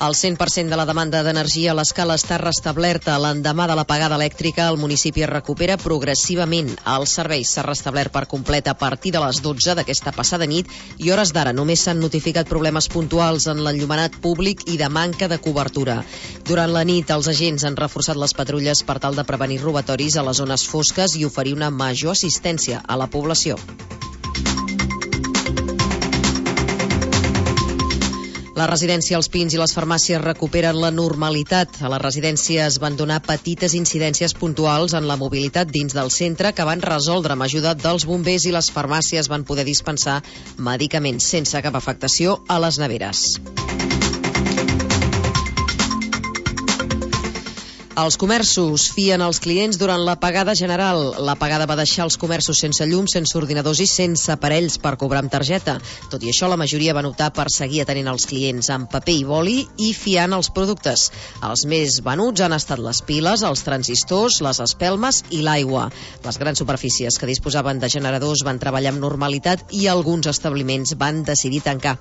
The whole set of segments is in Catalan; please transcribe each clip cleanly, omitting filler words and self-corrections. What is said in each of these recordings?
El 100% de la demanda d'energia a l'Escala està restablerta. L'endemà de l'apagada elèctrica, el municipi es recupera progressivament. El servei s'ha restablert per complet a partir de les 12 d'aquesta passada nit i hores d'ara només s'han notificat problemes puntuals en l'enllumenat públic i de manca de cobertura. Durant la nit, els agents han reforçat les patrulles per tal de prevenir robatoris a les zones fosques i oferir una major assistència a la població. La residència Els Pins i les farmàcies recuperen la normalitat. A les residències van donar petites incidències puntuals en la mobilitat dins del centre que van resoldre amb ajuda dels bombers i les farmàcies van poder dispensar medicaments sense cap afectació a les neveres. Els comerços fien els clients durant l'apagada general. L'apagada va deixar els comerços sense llum, sense ordinadors i sense aparells per cobrar amb targeta. Tot i això, la majoria van optar per seguir atenent els clients amb paper i boli i fiant els productes. Els més venuts han estat les piles, els transistors, les espelmes i l'aigua. Les grans superfícies que disposaven de generadors van treballar amb normalitat i alguns establiments van decidir tancar.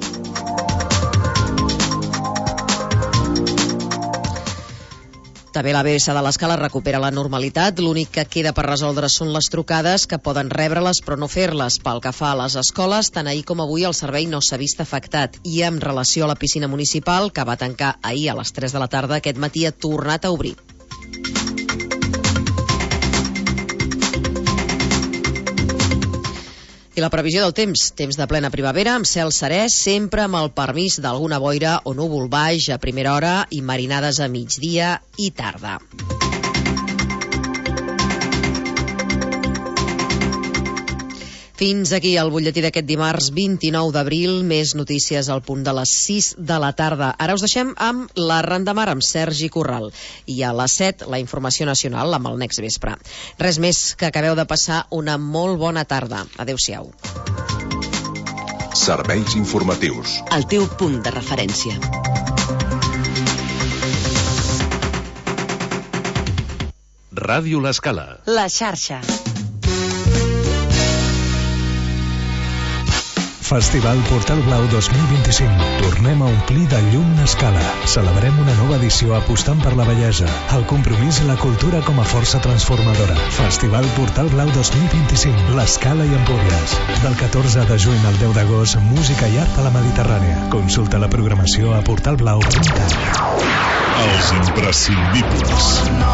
També l'ABS de l'Escala recupera la normalitat. L'únic que queda per resoldre són les trucades, que poden rebre-les però no fer-les. Pel que fa a les escoles, tant ahir com avui el servei no s'ha vist afectat. I en relació a la piscina municipal, que va tancar ahir a les 3 de la tarda, aquest matí ha tornat a obrir. I la previsió del temps de plena primavera, amb cel serè, sempre amb el permís d'alguna boira o núvol baix a primera hora i marinades a migdia i tarda. Fins aquí el butlletí d'aquest dimarts 29 d'abril, més notícies al punt de les 6 de la tarda. Ara us deixem amb la Ronda Mar amb Sergi Corral i a les 7 la informació nacional amb el Next Vespre. Res més, que acabeu de passar una molt bona tarda. Adéu-siau. Serveis informatius. El teu punt de referència. Ràdio L'Escala. La xarxa. Festival Portal Blau 2025. Tornem a omplir de llum l'Escala. Celebrem una nova edició apostant per la bellesa, el compromís i la cultura com a força transformadora. Festival Portal Blau 2025. L'Escala i Empúries. Del 14 de juny al 10 d'agost, música i art a la Mediterrània. Consulta la programació a portalblau.cat. Els imprescindibles.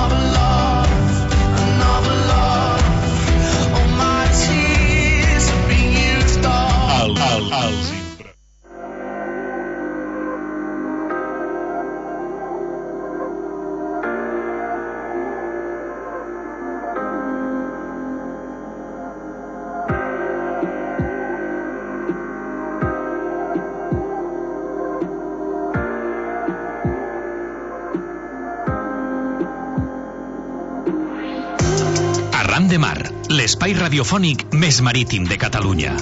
Arran de Mar, l'espai radiofònic més marítim de Catalunya.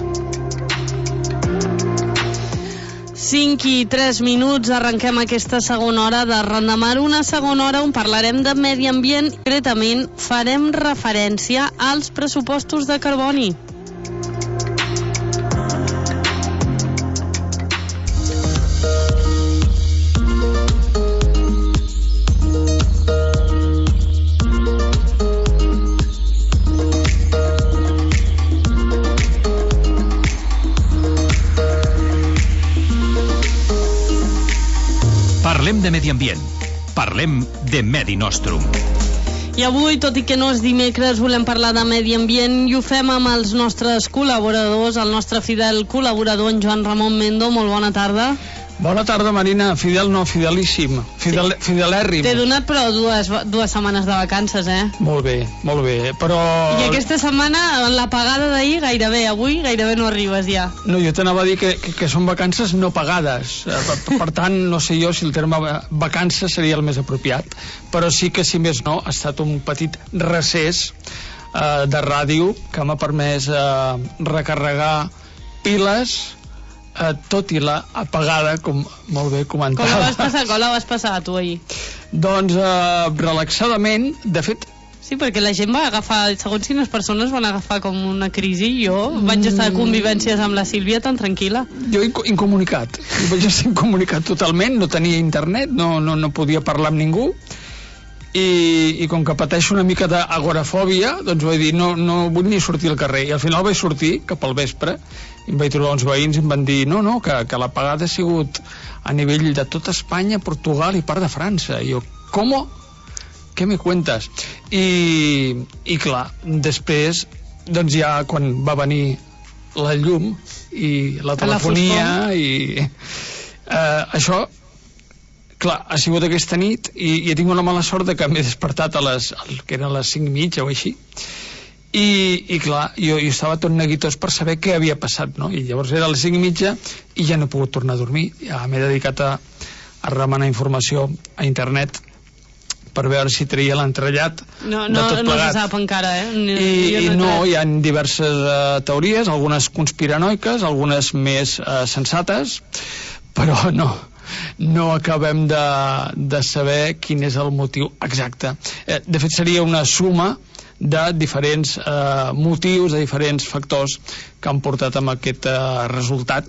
5 i 3 minuts, arrenquem aquesta segona hora de Ronda Mar, una segona hora on parlarem de medi ambient. Concretament, farem referència als pressupostos de carboni. Parlem de medi ambient. Parlem de Medi Nostrum. I avui, tot i que no és dimecres, volem parlar de medi ambient i ho fem amb els nostres col·laboradors, el nostre fidel col·laborador, en Joan Ramon Mendo. Molt bona tarda. Bona tarda, Marina. Fidel no, fidelíssim. Fidelèrrim. T'he donat però dues setmanes de vacances, eh? Molt bé, però... I aquesta setmana, en la pagada d'ahir, avui gairebé no arribes ja. No, jo t'anava a dir que són vacances no pagades. Per tant, no sé jo si el terme vacances seria el més apropiat. Però sí que, si més no, ha estat un petit recés de ràdio que m'ha permès recarregar piles, tot i la apagada, com molt bé comentava. Com la vas passar tu ahir? Doncs relaxadament. De fet, Sí, perquè la gent va agafar, segons quines persones van agafar com una crisi. Jo vaig estar de convivències amb la Sílvia tan tranquil·la. Jo incomunicat. Vaig estar incomunicat totalment, no tenia internet, no podia parlar amb ningú. I com que pateixo una mica d'agorafòbia, doncs vaig dir, no vull ni sortir al carrer. I al final vaig sortir cap al vespre i em vaig trobar uns veïns i em van dir que l'apagada ha sigut a nivell de tota Espanya, Portugal i part de França. I jo, com? Què me cuentes? I clar, després, doncs ja quan va venir la llum i la telefonia i això, clar, ha sigut aquesta nit i he tingut la mala sort de que m'he despertat que eren les 5:30 o així, i clar, jo estava tot neguitós per saber què havia passat, no? I llavors era a les 5:30 i ja no he pogut tornar a dormir. Ja m'he dedicat a remenar informació a internet per veure si traia l'entrellat de tot plegat. No se sap encara, I hi ha diverses teories, algunes conspiranoiques, algunes més sensates, però no acabem de saber quin és el motiu exacte. De fet, seria una suma de diferents motius, de diferents factors que han portat amb aquest resultat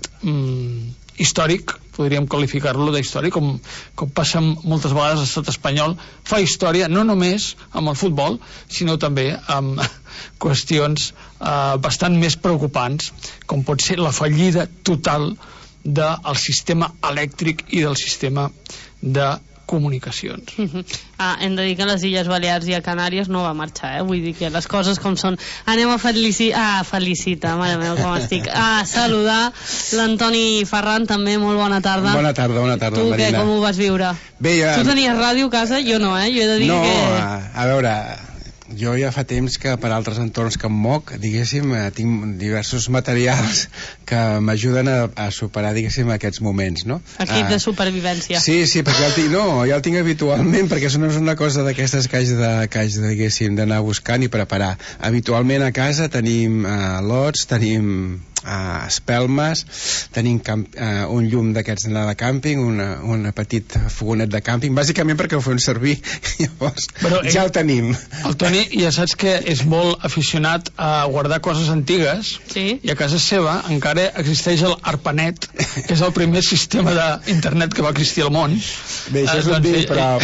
històric, podríem qualificar-lo d'històric, com passa moltes vegades a l'estat espanyol. Fa història no només amb el futbol, sinó també amb qüestions bastant més preocupants, com pot ser la fallida total del sistema elèctric i del sistema de comunicacions. Hem de dir que a les Illes Balears i a Canàries no va marxar, vull dir que les coses com són. Anem a felicitar, mare meva, com estic, a saludar l'Antoni Ferran, també, molt bona tarda. Bona tarda, tu, Marina. Tu, com ho vas viure? Bé, tu tenies ràdio a casa? Jo no, jo he de dir que... a veure, jo ja fa temps que per altres entorns que em moc, diguéssim, tinc diversos materials que m'ajuden a superar, diguéssim, aquests moments, no? Equip de supervivència. Sí, perquè ja el tinc habitualment, perquè això no és una cosa d'aquestes que haig de, diguéssim, d'anar buscant i preparar. Habitualment a casa tenim lots, tenim espelmes, tenim un llum d'aquests d'anar de càmping, un petit fogonet de càmping, bàsicament perquè ho fem servir. Llavors, ja el tenim. El Toni, ja saps que és molt aficionat a guardar coses antigues, sí? I a casa seva encara existeix el ARPANET, que és el primer sistema d'internet que va existir al món. Bé, això és un dir, però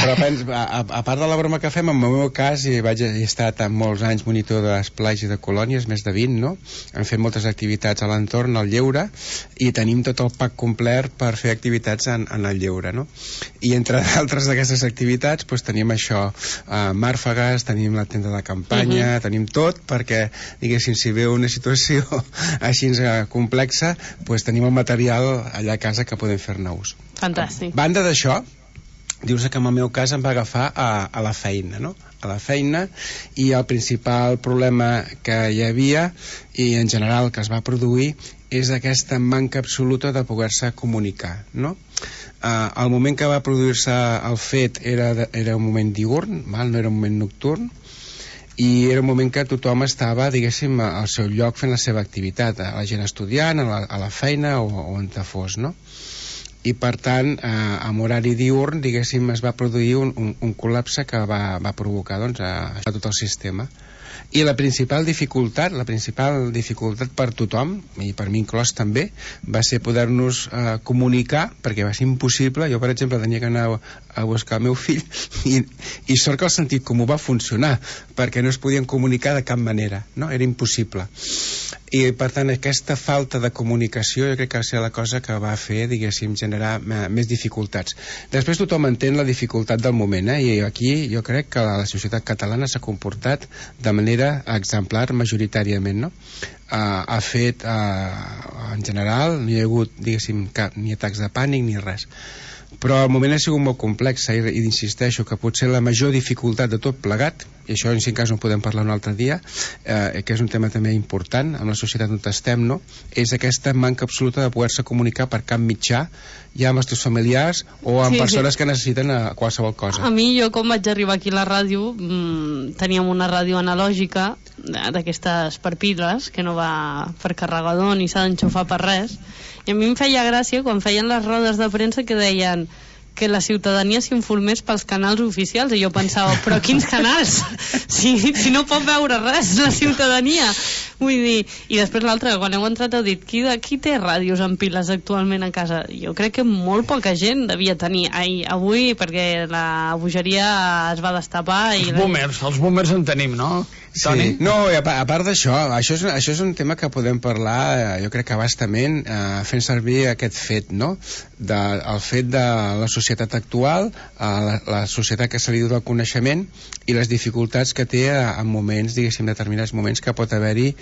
a part de la broma que fem, en el meu cas, he estat molts anys monitor d'esplais i de colònies, més de 20, no? Hem fet moltes activitats a l'entorn, al lleure, i tenim tot el pack complet per fer activitats en el lleure, no? I entre d'altres d'aquestes activitats doncs tenim això, màrfegues, tenim la tenda de campanya, tenim tot, perquè, diguéssim, si ve una situació així complexa, doncs tenim el material allà a casa que podem fer-ne ús. Fantàstic. Banda d'això, dius que en el meu cas em va agafar a la feina, no? A la feina, i el principal problema que hi havia, i en general que es va produir, és aquesta manca absoluta de poder-se comunicar, no? El moment que va produir-se el fet era un moment diürn, no era un moment nocturn, i era un moment que tothom estava, diguéssim, al seu lloc fent la seva activitat, la gent estudiant, a la feina o on fos, no? I per tant, amb horari diürn, diguéssim, es va produir un col·lapse que va provocar a tot el sistema. I la principal dificultat per tothom, i per mi inclòs també, va ser poder-nos comunicar, perquè va ser impossible. Jo, per exemple, tenia que anar a buscar el meu fill i sort que el sentit comú va funcionar, perquè no es podien comunicar de cap manera, no? Era impossible. I per tant aquesta falta de comunicació jo crec que va ser la cosa que va fer, diguéssim, generar més dificultats. Després tothom entén la dificultat del moment, i aquí jo crec que la societat catalana s'ha comportat de manera exemplar majoritàriament, no? Ha fet, en general, no hi ha hagut, diguéssim, ni atacs de pànic ni res. Però el moment ha sigut molt complex, i insisteixo que potser la major dificultat de tot plegat, i això en si en cas no podem parlar un altre dia, que és un tema també important en la societat on estem, no? És aquesta manca absoluta de poder-se comunicar per cap mitjà, ja amb els teus familiars o amb persones que necessiten qualsevol cosa. A mi, jo com vaig arribar aquí a la ràdio, teníem una ràdio analògica d'aquestes per piles, que no va per carregador ni s'ha d'enxufar per res, i a mi em feia gràcia quan feien les rodes de premsa que deien que la ciutadania s'informés pels canals oficials, i jo pensava, però quins canals? Si no pot veure res la ciutadania. Vull dir, i després l'altre, quan heu entrat heu dit, qui té ràdios amb piles actualment a casa? Jo crec que molt poca gent devia tenir avui, perquè la bogeria es va destapar i... Els boomers en tenim, no? Sí. No, a part d'això, això és un tema que podem parlar, jo crec que bastament, fent servir aquest fet, no? El fet de la societat actual, la societat que s'ha dit del coneixement i les dificultats que té en moments, diguéssim, determinats moments que pot haver-hi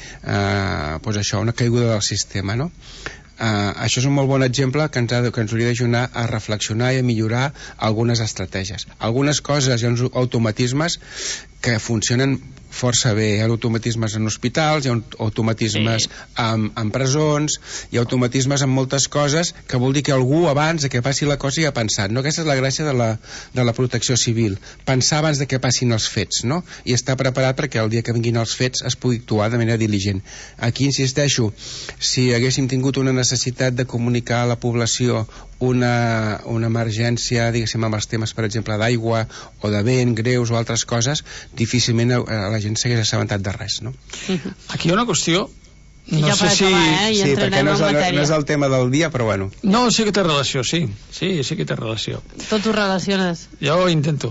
una caiguda del sistema, no? Això és un molt bon exemple que ens hauria d'ajudar a reflexionar i a millorar algunes estratègies. Algunes coses, hi ha uns automatismes que funcionen força bé. Hi ha automatismes en hospitals, hi ha automatismes en presons, hi ha automatismes en moltes coses, que vol dir que algú abans de que passi la cosa hi ha pensat, no? Aquesta és la gràcia de la protecció civil, pensar abans de que passin els fets, no? I estar preparat perquè el dia que vinguin els fets es pugui actuar de manera diligent. Aquí insisteixo, si haguéssim tingut una necessitat de comunicar a la població una emergència, diguéssim, amb els temes, per exemple, d'aigua o de vent, greus o altres coses, difícilment la gent s'hagués assabentat de res, no? Aquí hi ha una qüestió, no sé si... Sí, perquè no és el tema del dia, però bueno. No, sí que té relació, sí que té relació. Tot ho relaciones. Jo ho intento.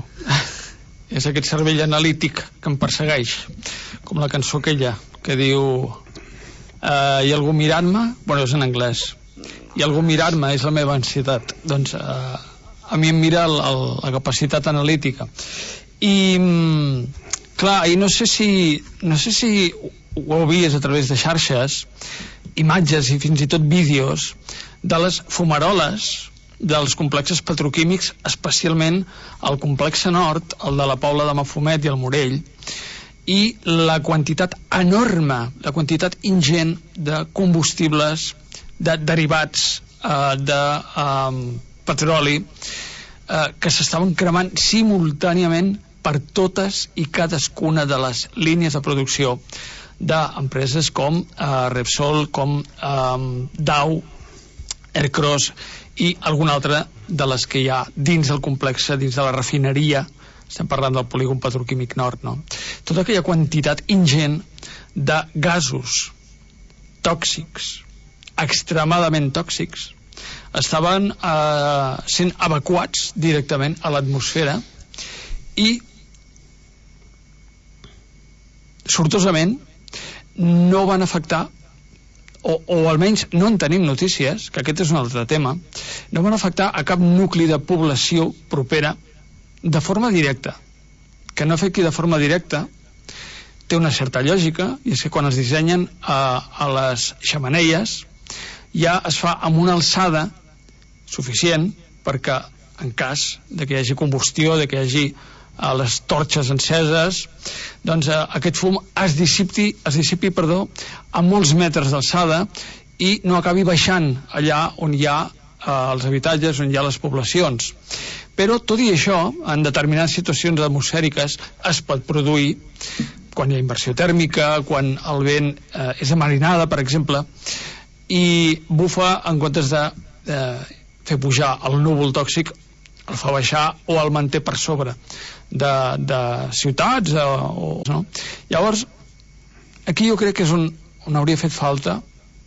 És aquest cervell analític que em persegueix, com la cançó aquella que diu hi ha algú mirant-me, bueno, és en anglès, hi ha algú mirant-me, és la meva ansietat. Doncs a mi em mira la capacitat analítica. I clar, i no sé si ho heu vist a través de xarxes, imatges i fins i tot vídeos de les fumaroles dels complexes petroquímics, especialment el complex nord, el de la Pobla de Mafumet i el Morell, i la quantitat enorme, la quantitat ingent de combustibles, de derivats de petroli que s'estaven cremant simultàniament per totes i cadascuna de les línies de producció d'empreses com Repsol, com Dow, Aircross i alguna altra de les que hi ha dins del complex, dins de la refineria. Estem parlant del polígon petroquímic nord, no? Tota aquella quantitat ingent de gasos tòxics, extremadament tòxics, estaven sent evacuats directament a l'atmosfera i sortosament no van afectar, o almenys no en tenim notícies, que aquest és un altre tema, no van afectar a cap nucli de població propera de forma directa. Que no afecti de forma directa té una certa lògica, i és que quan es dissenyen a les xemeneies ja es fa amb una alçada suficient perquè en cas de que hi hagi combustió, de que hi hagi les torxes enceses, doncs aquest fum es dissipi a molts metres d'alçada i no acabi baixant allà on hi ha els habitatges, on hi ha les poblacions. Però tot i això, en determinades situacions atmosfèriques es pot produir quan hi ha inversió tèrmica, quan el vent és a marinada, per exemple, i bufa, en comptes de fer pujar el núvol tòxic, el fa baixar o el manté per sobre de ciutats no? Llavors aquí jo crec que és on hauria fet falta,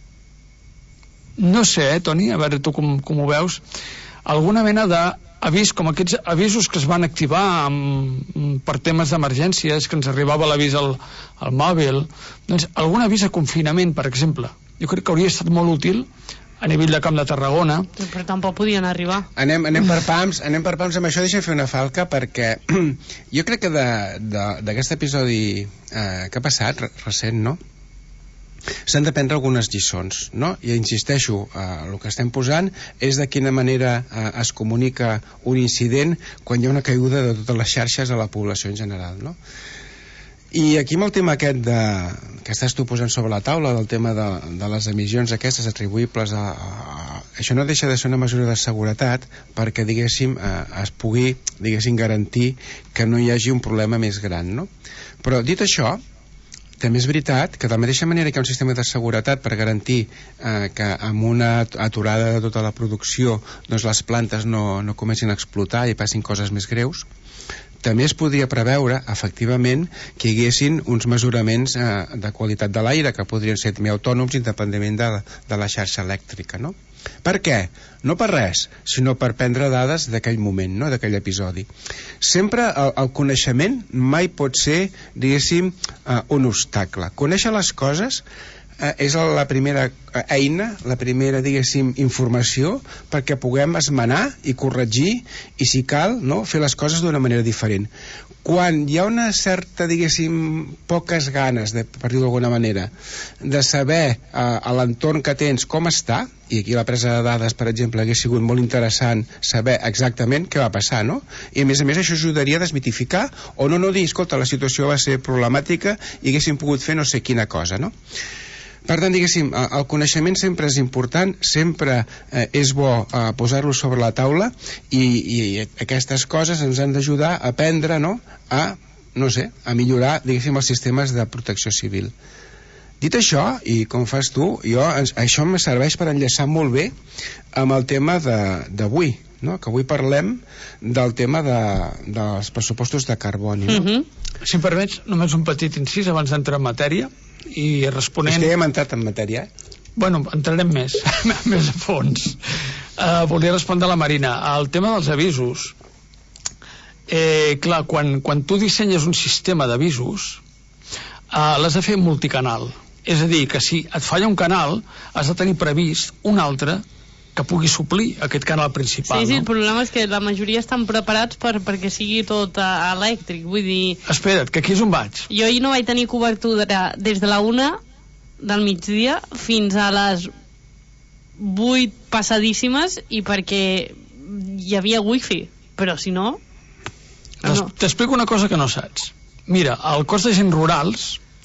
no sé, Toni, a veure tu com ho veus, alguna mena d'avís, com aquests avisos que es van activar per temes d'emergències, que ens arribava l'avís al mòbil, doncs algun avís a confinament, per exemple. Jo crec que hauria estat molt útil a nivell de Camp de Tarragona. Però tampoc podien arribar. Anem per pams amb això. Deixa'm fer una falca, perquè jo crec que d'aquest episodi que ha passat recent, no? S'han de prendre algunes lliçons, no? I insisteixo, el que estem posant és de quina manera es comunica un incident quan hi ha una caiguda de totes les xarxes a la població en general, no? I aquí amb el tema aquest que estàs tu posant sobre la taula, del tema de les emissions aquestes atribuïbles això no deixa de ser una mesura de seguretat perquè, diguéssim, es pugui, diguéssim, garantir que no hi hagi un problema més gran, no? Però dit això, També és veritat que de la mateixa manera que hi ha un sistema de seguretat per garantir que amb una aturada de tota la producció doncs les plantes no comencin a explotar i passin coses més greus, també es podria preveure, efectivament, que hi haguessin uns mesuraments de qualitat de l'aire que podrien ser també autònoms independentment de la xarxa elèctrica, no? Per què? No per res, sinó per prendre dades d'aquell moment, no? D'aquell episodi. Sempre el coneixement mai pot ser, diguéssim, un obstacle. Conèixer les coses és la primera eina, la primera, diguéssim, informació perquè puguem esmenar i corregir i, si cal, no, fer les coses d'una manera diferent. Quan hi ha una certa, diguéssim, poques ganes, per dir-ho d'alguna manera, de saber a l'entorn que tens com està, i aquí la presa de dades, per exemple, hagués sigut molt interessant saber exactament què va passar, no? I a més això ajudaria a desmitificar o no dir, escolta, la situació va ser problemàtica i haguéssim pogut fer no sé quina cosa, no? Per tant, diguéssim, el coneixement sempre és important, sempre és bo posar-lo sobre la taula i aquestes coses ens han d'ajudar a aprendre, no? A millorar, diguéssim, els sistemes de protecció civil. Dit això, i com fas tu, això em serveix per enllaçar molt bé amb el tema d'avui, no? Que avui parlem del tema dels pressupostos de carboni, no? Si em permets, només un petit incís abans d'entrar en matèria i responent... És que ja hem entrat en matèria, Bueno, entrarem més a fons. Volia respondre a la Marina. El tema dels avisos, clar, quan tu dissenyes un sistema d'avisos, l'has de fer multicanal. És a dir, que si et falla un canal, has de tenir previst un altre que pugui suplir aquest canal principal. Sí, el problema és que la majoria estan preparats perquè sigui tot elèctric, vull dir... Espera't, que aquí és on vaig. Jo ahir no vaig tenir cobertura des de la 1 del migdia fins a les 8 passadíssimes i perquè hi havia wifi, però si no... T'explico una cosa que no saps. Mira, el cos d'agents rurals,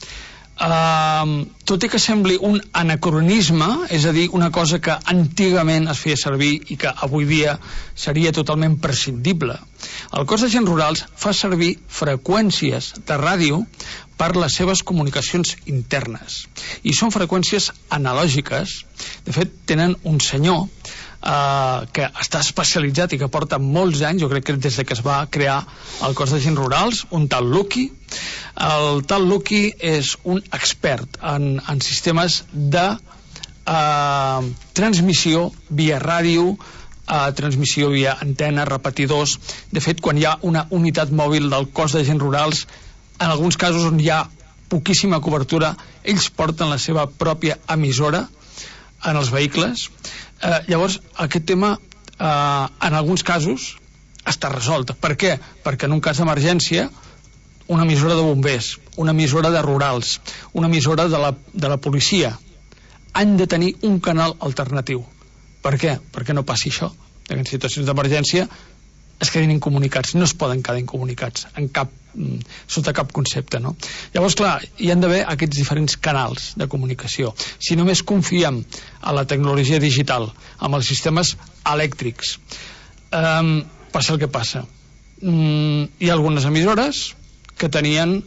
tot i que sembli un anacronisme, és a dir, una cosa que antigament es feia servir i que avui dia seria totalment prescindible, el cos d'agents rurals fa servir freqüències de ràdio per les seves comunicacions internes, i són freqüències analògiques. De fet, tenen un senyor que està especialitzat i que porta molts anys, jo crec que des que es va crear el cos d'agents rurals, un tal Lucky. El tal Lucky és un expert en sistemes de transmissió via ràdio, transmissió via antena, repetidors. De fet, quan hi ha una unitat mòbil del cos d'agents rurals, en alguns casos on hi ha poquíssima cobertura, ells porten la seva pròpia emissora en els vehicles. Llavors, aquest tema en alguns casos està resolt. Per què? Perquè en un cas d'emergència, una emissora de bombers, una emissora de rurals, una emissora de la policia han de tenir un canal alternatiu. Per què? Perquè no passi això, que en situacions d'emergència es quedin incomunicats, no es poden quedar incomunicats sota cap concepte, no? Llavors, clar, hi han d'haver aquests diferents canals de comunicació. Si només confiem a la tecnologia digital, amb els sistemes elèctrics, passa el que passa. Hi ha algunes emissores que tenien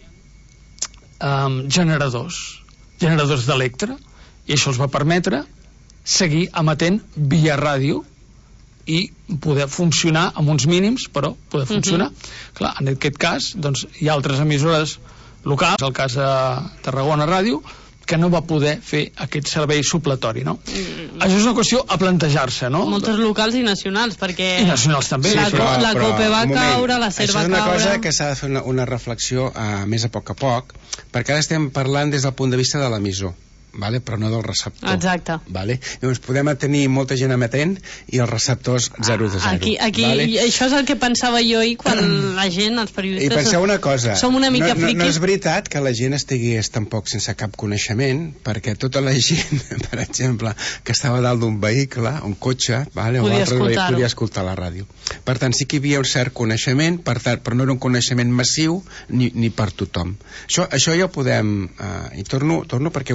generadors d'electre, i això els va permetre seguir emetent via ràdio i poder funcionar amb uns mínims, però poder funcionar. Clar, en aquest cas, doncs, hi ha altres emissores locals, el cas de Tarragona Ràdio, que no va poder fer aquest servei supletori, no? Això és una qüestió a plantejar-se, no? Moltes locals i nacionals, perquè... I nacionals també. La COPE va caure, la SER va caure... Això és una cosa que s'ha de fer una reflexió més a poc, perquè ara estem parlant des del punt de vista de l'emissor, vale? Però no del receptor. Exacte. Vale? Llavors podem tenir molta gent emetent i els receptors 0 de 0. Aquí vale? Això és el que pensava jo ahir quan la gent, els periodistes... I penseu una cosa, som una mica friquis. No és veritat que la gent estigués tampoc sense cap coneixement, perquè tota la gent, per exemple, que estava dalt d'un vehicle, un cotxe, vale? Podia escoltar la ràdio. Per tant, sí que hi havia un cert coneixement, però no era un coneixement massiu ni per tothom. Això ja ho podem... I torno perquè veureu que això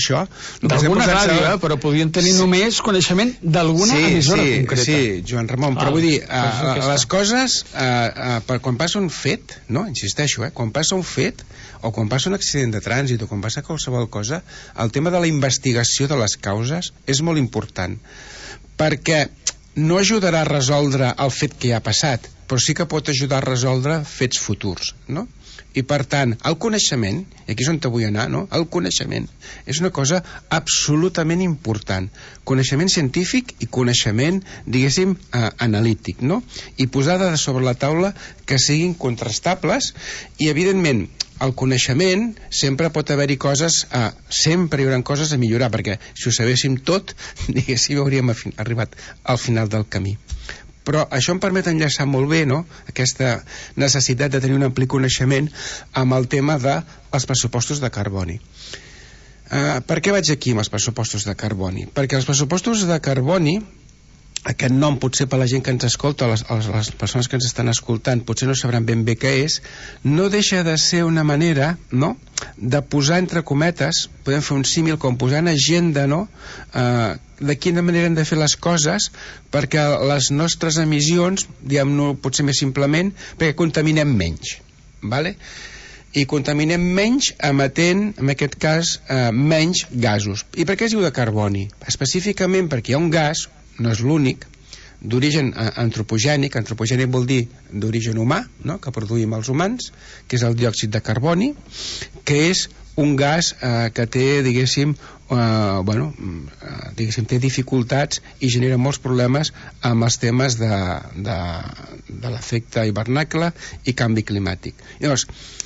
això... D'alguna ràdio, però podien tenir només coneixement d'alguna emissora concreta. Sí, Joan Ramon, però vull dir, les coses, quan passa un fet, no? Insisteixo, quan passa un fet, o quan passa un accident de trànsit, o quan passa qualsevol cosa, el tema de la investigació de les causes és molt important, perquè no ajudarà a resoldre el fet que ja ha passat, però sí que pot ajudar a resoldre fets futurs, no? I per tant, el coneixement, i aquí és on te vull anar, no? El coneixement és una cosa absolutament important, coneixement científic i coneixement, diguéssim, analític, no? I posar dades sobre la taula que siguin contrastables i, evidentment, el coneixement sempre pot haver-hi coses, sempre hi haurà coses a millorar, perquè si ho sabéssim tot, diguéssim, hauríem arribat al final del camí. Però això em permet enllaçar molt bé, no?, aquesta necessitat de tenir un ampli coneixement amb el tema dels pressupostos de carboni. Per què vaig aquí amb els pressupostos de carboni? Perquè els pressupostos de carboni, aquest nom potser per la gent que ens escolta, les persones que ens estan escoltant potser no sabran ben bé què és, no deixa de ser una manera, no?, de posar entre cometes, podem fer un símil com posar en agenda, no?, de quina manera hem de fer les coses perquè les nostres emissions, diguem-ne potser més simplement, perquè contaminem menys, vale? I contaminem menys emetent, en aquest cas, menys gasos. I per què es diu de carboni? Específicament perquè hi ha un gas, no és l'únic, d'origen antropogènic vol dir d'origen humà, no?, que produïm els humans, que és el diòxid de carboni, que és un gas que té, diguéssim, té dificultats i genera molts problemes amb els temes de l'efecte hivernacle i canvi climàtic. Llavors,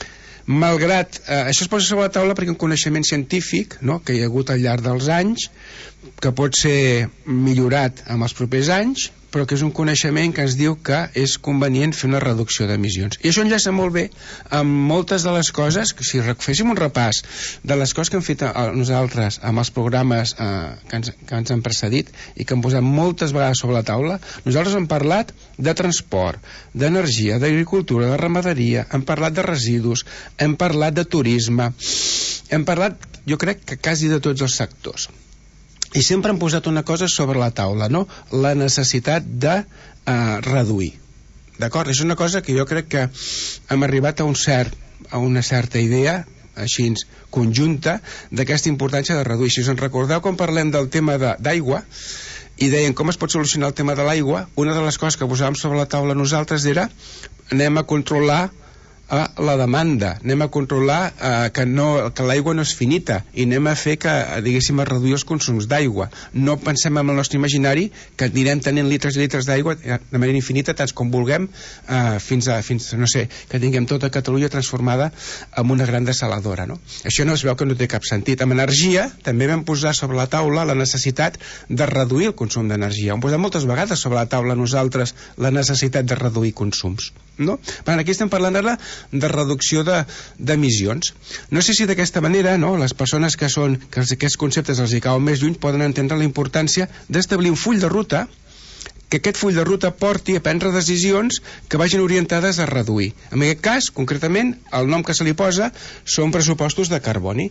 malgrat això es posa sobre la taula perquè un coneixement científic, no?, que hi ha hagut al llarg dels anys, que pot ser millorat en els propers anys, però que és un coneixement que ens diu que és convenient fer una reducció d'emissions. I això enllaça molt bé amb moltes de les coses, que si féssim un repàs de les coses que hem fet nosaltres amb els programes que ens han precedit i que hem posat moltes vegades sobre la taula, nosaltres hem parlat de transport, d'energia, d'agricultura, de ramaderia, hem parlat de residus, hem parlat de turisme, hem parlat, jo crec que quasi de tots els sectors. I sempre hem posat una cosa sobre la taula, no?, la necessitat de reduir. D'acord? És una cosa que jo crec que hem arribat a una certa idea, així conjunta, d'aquesta importància de reduir. Si us en recordeu, quan parlem del tema d'aigua, i deien com es pot solucionar el tema de l'aigua, una de les coses que posàvem sobre la taula nosaltres era anem a controlar la demanda, anem a controlar que l'aigua no és finita i anem a fer que, diguéssim, a reduir els consums d'aigua. No pensem en el nostre imaginari que anirem tenint litres i litres d'aigua de manera infinita, tants com vulguem, fins no sé, que tinguem tota Catalunya transformada en una gran dessaladora, no? Això no es veu que no té cap sentit. Amb energia també vam posar sobre la taula la necessitat de reduir el consum d'energia. Hem posat moltes vegades sobre la taula nosaltres la necessitat de reduir consums, no? Per tant, aquí estem parlant ara de reducció d'emissions. No sé si d'aquesta manera, no, les persones que aquests conceptes els hi cauen més lluny poden entendre la importància d'establir un full de ruta, que aquest full de ruta porti a prendre decisions que vagin orientades a reduir. En aquest cas, concretament, el nom que se li posa són pressupostos de carboni.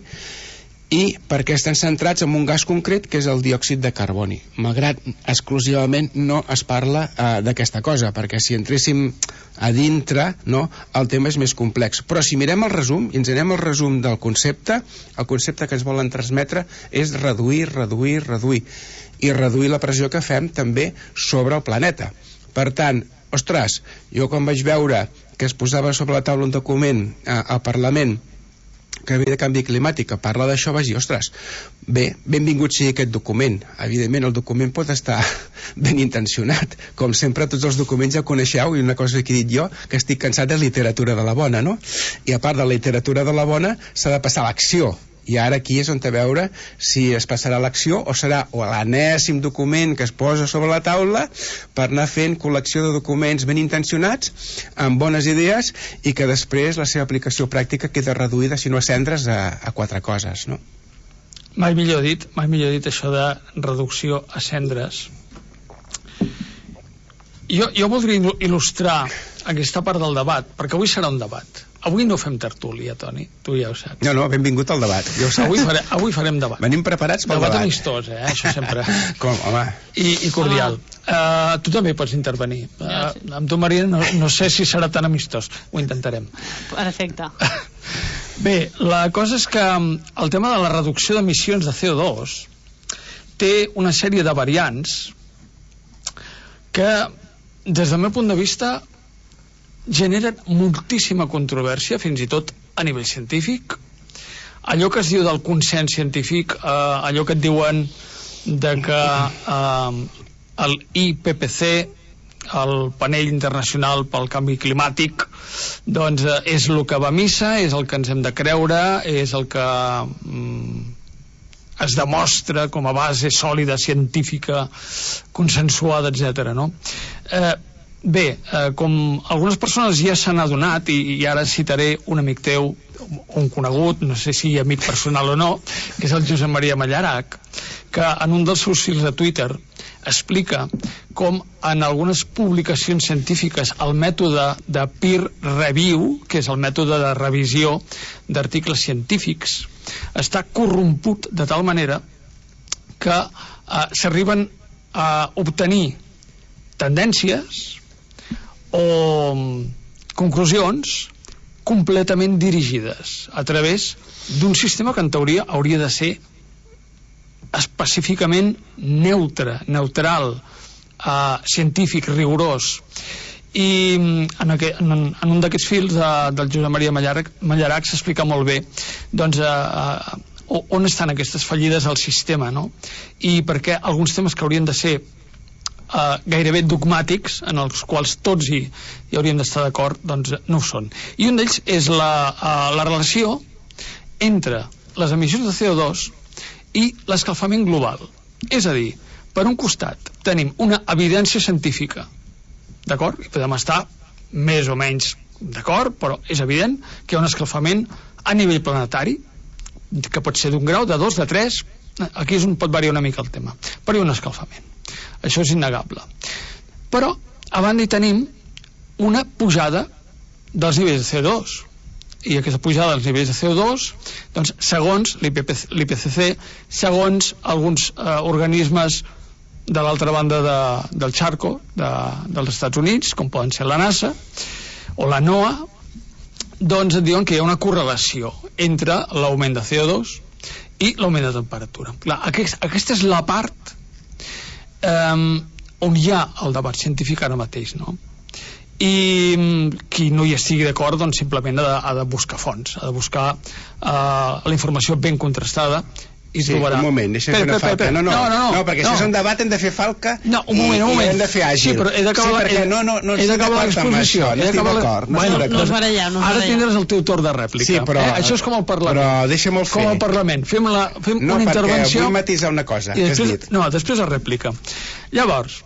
I perquè estan centrats en un gas concret que és el diòxid de carboni, malgrat exclusivament no es parla d'aquesta cosa, perquè si entréssim a dintre, no, el tema és més complex. Però si mirem el resum i ens anem al resum del concepte, el concepte que ens volen transmetre és reduir i reduir la pressió que fem també sobre el planeta. Per tant, ostres, jo quan vaig veure que es posava sobre la taula un document al Parlament que ve de canvi climàtic, que parla d'això, vaig dir, ostres, bé, benvingut sigui aquest document. Evidentment, el document pot estar ben intencionat. Com sempre, tots els documents ja coneixeu, i una cosa que he dit jo, que estic cansat de literatura de la bona, no? I a part de la literatura de la bona, s'ha de passar a l'acció. I ara aquí és on té a veure si es passarà a l'acció o serà l'enèsim document que es posa sobre la taula per anar fent col·lecció de documents ben intencionats, amb bones idees, i que després la seva aplicació pràctica queda reduïda, si no a cendres, a 4 coses, no? Mai millor dit això de reducció a cendres. Jo voldria il·lustrar aquesta part del debat, perquè avui serà un debat. avui no fem tertúlia, Toni, tu ja ho saps. No, benvingut al debat, ja ho saps. Avui farem debat. Venim preparats pel debat. Debat amistós, això sempre. Com, home. I cordial. Tu també pots intervenir. Amb tu, Maria, no sé si serà tan amistós. Ho intentarem. Perfecte. Bé, la cosa és que el tema de la reducció d'emissions de CO2 té una sèrie de variants que, des del meu punt de vista, generen moltíssima controvèrsia, fins i tot a nivell científic. Allò que es diu del consens científic, allò que et diuen de que el IPCC, el panell internacional pel canvi climàtic, doncs és el que va a missa, és el que ens hem de creure, és el que es demostra com a base sòlida, científica, consensuada, etc. No? Bé, com algunes persones ja s'han adonat, i ara citaré un amic teu, un conegut, no sé si amic personal o no, que és el Josep Maria Mallarac, que en un dels seus fils de Twitter explica com en algunes publicacions científiques el mètode de peer review, que és el mètode de revisió d'articles científics, està corromput de tal manera que s'arriben a obtenir tendències o conclusions completament dirigides a través d'un sistema que en teoria hauria de ser específicament neutral, científic, rigorós. I en un d'aquests fils del Josep Maria Mallarac s'explica molt bé doncs, on estan aquestes fallides al sistema, no? I per què alguns temes que haurien de ser gairebé dogmàtics, en els quals tots hi hauríem d'estar d'acord, doncs no ho són. I un d'ells és la relació entre les emissions de CO2 i l'escalfament global. És a dir, per un costat tenim una evidència científica, d'acord? I podem estar més o menys d'acord, però és evident que hi ha un escalfament a nivell planetari, que pot ser d'un grau, de 2, de 3, aquí és on pot variar una mica el tema, però hi ha un escalfament. Això és innegable. Però, a banda hi tenim una pujada dels nivells de CO2. I aquesta pujada dels nivells de CO2, doncs, segons l'IPCC, segons alguns organismes de l'altra banda del xarco dels Estats Units, com poden ser la NASA o la NOAA, doncs diuen que hi ha una correlació entre l'augment de CO2 i l'augment de temperatura. Clar, aquesta és la part on hi ha el debat científic ara mateix, no? I qui no hi estigui d'acord doncs simplement ha de buscar fonts, ha de buscar la informació ben contrastada i trobarà... Un moment, deixa'm fer una falca. No, perquè si és un debat hem de fer falca i hem de fer àgil. Sí, però he d'acabar l'exposició. No es baralleu. Ara tindràs el teu torn de rèplica. Això és com el Parlament. Però deixa'm-ho fer. Com el Parlament. Fem una intervenció... No, perquè vull matisar una cosa que has dit. No, després la rèplica. Llavors,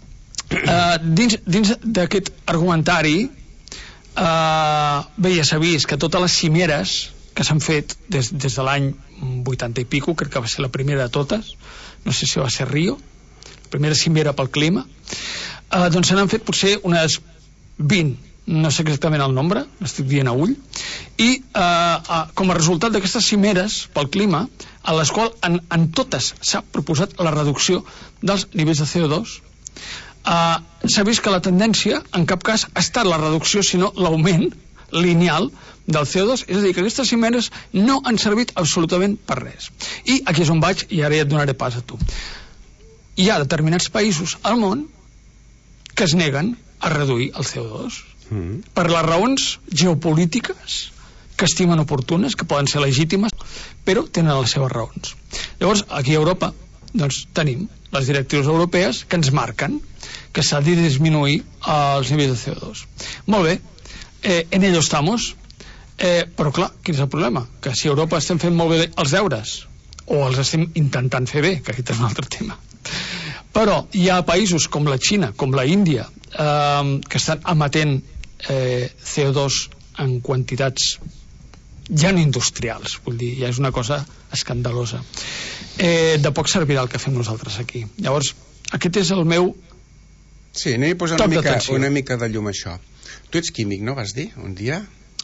dins d'aquest argumentari bé, ja s'ha vist que totes les cimeres que s'han fet des de l'any 80 i pico, crec que va ser la primera de totes, no sé si va ser Rio, la primera cimera pel clima, doncs se n'han fet potser unes 20, no sé exactament el nombre, l'estic dient a ull, i com a resultat d'aquestes cimeres pel clima, a les quals en totes s'ha proposat la reducció dels nivells de CO2, s'ha vist que la tendència en cap cas ha estat la reducció sinó l'augment lineal del CO2, és a dir, que aquestes cimeres no han servit absolutament per res. I aquí és on vaig, i ara ja et donaré pas a tu. Hi ha determinats països al món que es neguen a reduir el CO2 per les raons geopolítiques que estimen oportunes, que poden ser legítimes, però tenen les seves raons. Llavors, aquí a Europa doncs tenim les directives europees que ens marquen que s'ha de disminuir els nivells de CO2. Molt bé, en ello estamos, però clar, quin és el problema? Que si a Europa estem fent molt bé els deures o els estem intentant fer bé, que aquest és un altre tema, però hi ha països com la Xina, com la Índia, que estan emetent CO2 en quantitats ja no industrials, vull dir, ja és una cosa escandalosa. De poc servirà el que fem nosaltres aquí. Llavors, aquest és el meu sí, anem a posar una mica de llum a això. Tu ets químic, no vas dir, un dia?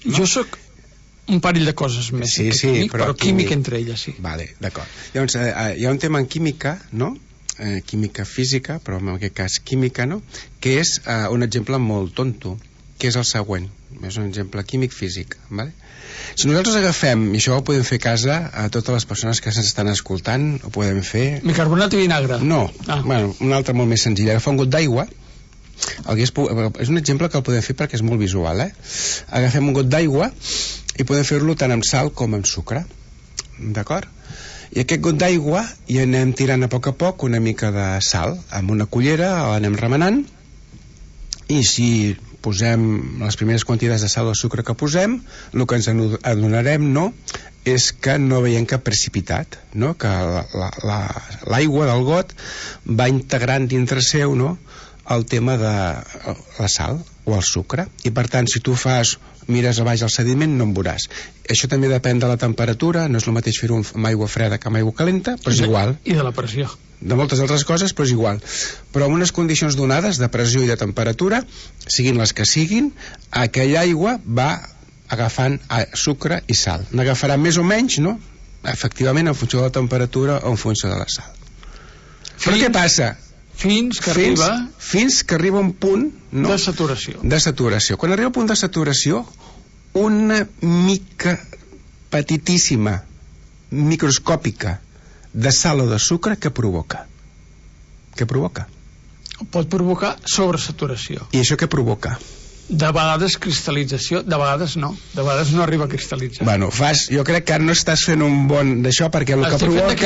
no? Jo sóc un parell de coses més sí, químic, però químic entre elles, sí. Vale, d'acord. Llavors, hi ha un tema en química, no? Química física, però en aquest cas química, no? Que és un exemple molt tonto, que és el següent. És un exemple químic-físic, vale? Si nosaltres agafem, i això ho podem fer a casa a totes les persones que se'ns estan escoltant, ho podem fer... Bicarbonat i vinagre? No, bueno, un altre molt més senzill. Agafar un got d'aigua, és un exemple que el podem fer perquè és molt visual, agafem un got d'aigua i podem fer-lo tant amb sal com amb sucre, d'acord? I aquest got d'aigua hi anem tirant a poc una mica de sal amb una cullera, l'anem remenant, i si posem les primeres quantitats de sal o sucre que posem, el que ens adonarem, no?, és que no veiem cap precipitat, no?, que l'aigua del got va integrant dintre seu, no?, el tema de la sal o el sucre, i per tant si tu mires a baix el sediment no en veuràs. Això també depèn de la temperatura, no és el mateix fer-ho amb aigua freda que amb aigua calenta, però és igual. I de la pressió. De moltes altres coses, però és igual. Però en unes condicions donades de pressió i de temperatura, siguin les que siguin, aquella aigua va agafant sucre i sal. N'agafarà més o menys, no?, efectivament en funció de la temperatura o en funció de la sal. Però què passa? Fins que arriba un punt, no?, de saturació. De saturació. Quan arriba al punt de saturació, una mica petitíssima, microscòpica, de sal o de sucre, què provoca? Què provoca? Pot provocar sobresaturació. I això què provoca? De vegades cristal·lització, de vegades no arriba a cristal·litzar. Bueno, jo crec que ara no estàs fent un bon d'això, perquè el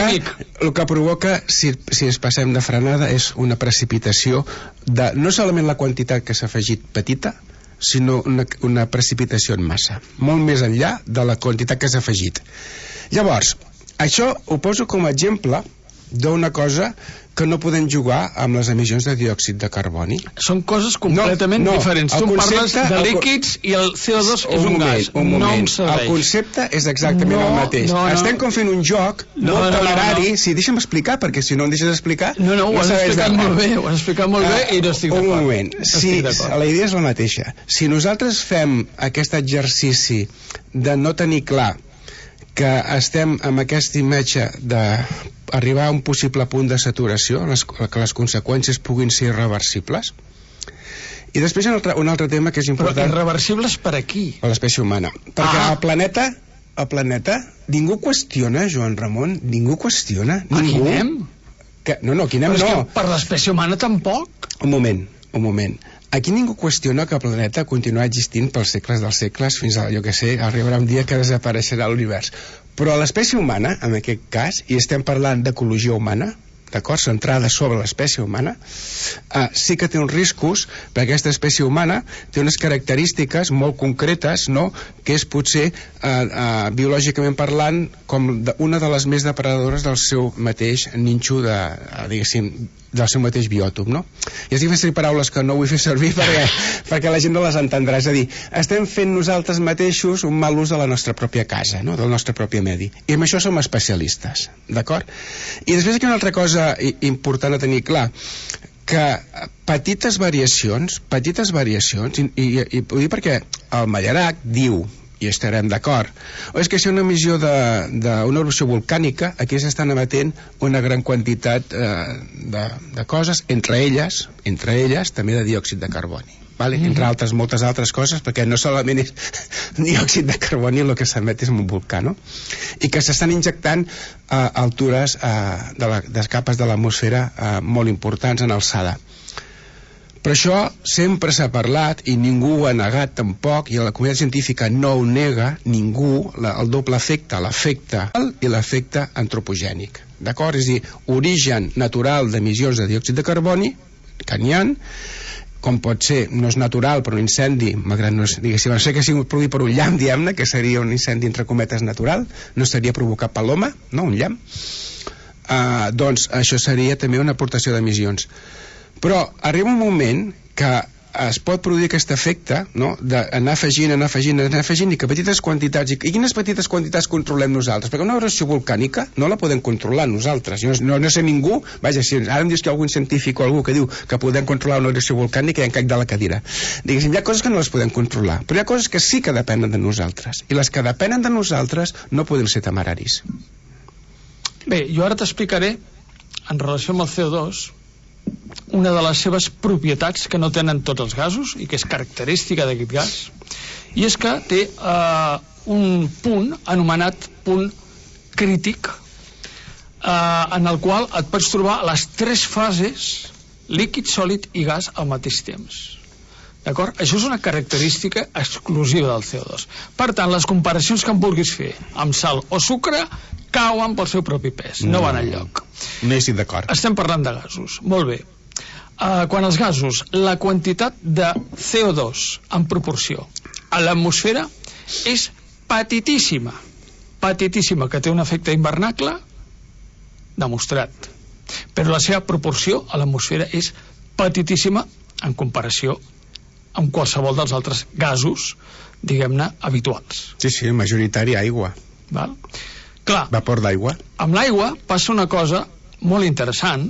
que provoca si ens passem de frenada és una precipitació de no solament la quantitat que s'ha afegit petita, sinó una precipitació en massa, molt més enllà de la quantitat que s'ha afegit. Llavors, això ho poso com a exemple d'una cosa que no podem jugar amb les emissions de diòxid de carboni. Són coses completament diferents. Tu parles de líquids i el CO2 és un gas. No em serveix. El concepte és exactament el mateix. Estem com fent un joc molt temerari. Sí, deixa'm explicar, perquè si no em deixes explicar... No, ho has explicat molt bé. Ho has explicat molt bé i no estic d'acord. Un moment. La idea és la mateixa. Si nosaltres fem aquest exercici de no tenir clar que estem amb aquesta imatge d'arribar a un possible punt de saturació, que les conseqüències puguin ser irreversibles. I després un altre tema que és important. Però irreversibles per a qui? Per l'espècie humana. Perquè el planeta, ningú qüestiona, Joan Ramon, ningú qüestiona. Aquí anem? No, aquí anem no. Però és que per l'espècie humana tampoc. Un moment. Aquí ningú qüestiona que el planeta continuarà existint pels segles dels segles fins a, jo que sé, arribarà un dia que desapareixerà l'univers. Però l'espècie humana, en aquest cas, i estem parlant d'ecologia humana, d'acord, centrada sobre l'espècie humana, sí que té uns riscos, perquè aquesta espècie humana té unes característiques molt concretes, no?, que és potser biològicament parlant com una de les més depredadores del seu mateix nínxol del seu mateix biòtop, no? I estic fent servir paraules que no vull fer servir perquè la gent no les entendrà. És a dir, estem fent nosaltres mateixos un mal ús de la nostra pròpia casa, no?, del nostre propi medi. I amb això som especialistes, d'acord? I després aquí una altra cosa important a tenir clar, que petites variacions, i ho dic perquè el Mallarac diu, i estarem d'acord, és que si una emissió d'una erupció volcànica, aquí s'estan emetent una gran quantitat de coses, entre elles també de diòxid de carboni, vale? Entre moltes altres coses, perquè no solament és diòxid de carboni el que s'emet és un volcà, no? I que s'estan injectant a altures de capes de l'atmosfera molt importants en alçada. Però això sempre s'ha parlat i ningú ho ha negat tampoc, i la comunitat científica no ho nega, ningú, el doble efecte, l'efecte i l'efecte antropogènic, d'acord? És a dir, origen natural d'emissions de diòxid de carboni, que n'hi ha, com pot ser, no és natural, però un incendi, malgrat no diguéssim, no sé que sigui produït per un llamp, diguem-ne, que seria un incendi entre cometes natural, no estaria provocat per l'home, no, un llamp, doncs això seria també una aportació d'emissions. Però arriba un moment que es pot produir aquest efecte, no?, d'anar afegint i que petites quantitats, i quines petites quantitats controlem nosaltres, perquè una erupció volcànica no la podem controlar nosaltres. No sé ningú, vaja, si ara em dius que hi ha algun científic o algú que diu que podem controlar una erupció volcànica i em caic de la cadira. Diguéssim, hi ha coses que no les podem controlar, però hi ha coses que sí que depenen de nosaltres, i les que depenen de nosaltres no podem ser temeraris. Bé, jo ara t'explicaré, en relació amb el CO2, una de les seves propietats que no tenen tots els gasos i que és característica d'aquest gas, i és que té un punt anomenat punt crític, en el qual et pots trobar les 3 fases, líquid, sòlid i gas al mateix temps. D'acord? Això és una característica exclusiva del CO2. Per tant, les comparacions que em vulguis fer amb sal o sucre cauen pel seu propi pes, no van enlloc. No hi estic d'acord. Estem parlant de gasos. Molt bé. Quan els gasos, la quantitat de CO2 en proporció a l'atmosfera és petitíssima, que té un efecte hivernacle demostrat, però la seva proporció a l'atmosfera és petitíssima en comparació amb qualsevol dels altres gasos, diguem-ne, habituals. Sí, majoritari aigua. Val? Clar, vapor d'aigua. Amb l'aigua passa una cosa molt interessant,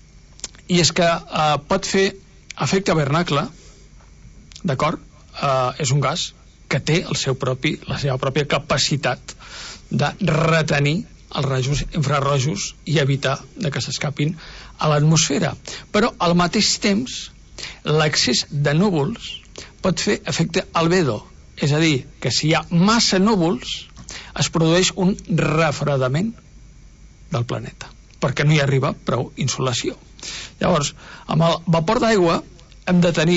i és que pot fer efecte hivernacle, d'acord? És un gas que té la seva pròpia capacitat de retenir els rajos infrarrojos i evitar que s'escapin a l'atmosfera. Però al mateix temps, l'excés de núvols pot fer efecte albedo, és a dir, que si hi ha massa núvols es produeix un refredament del planeta, perquè no hi arriba prou insolació. Llavors, amb el vapor d'aigua hem de tenir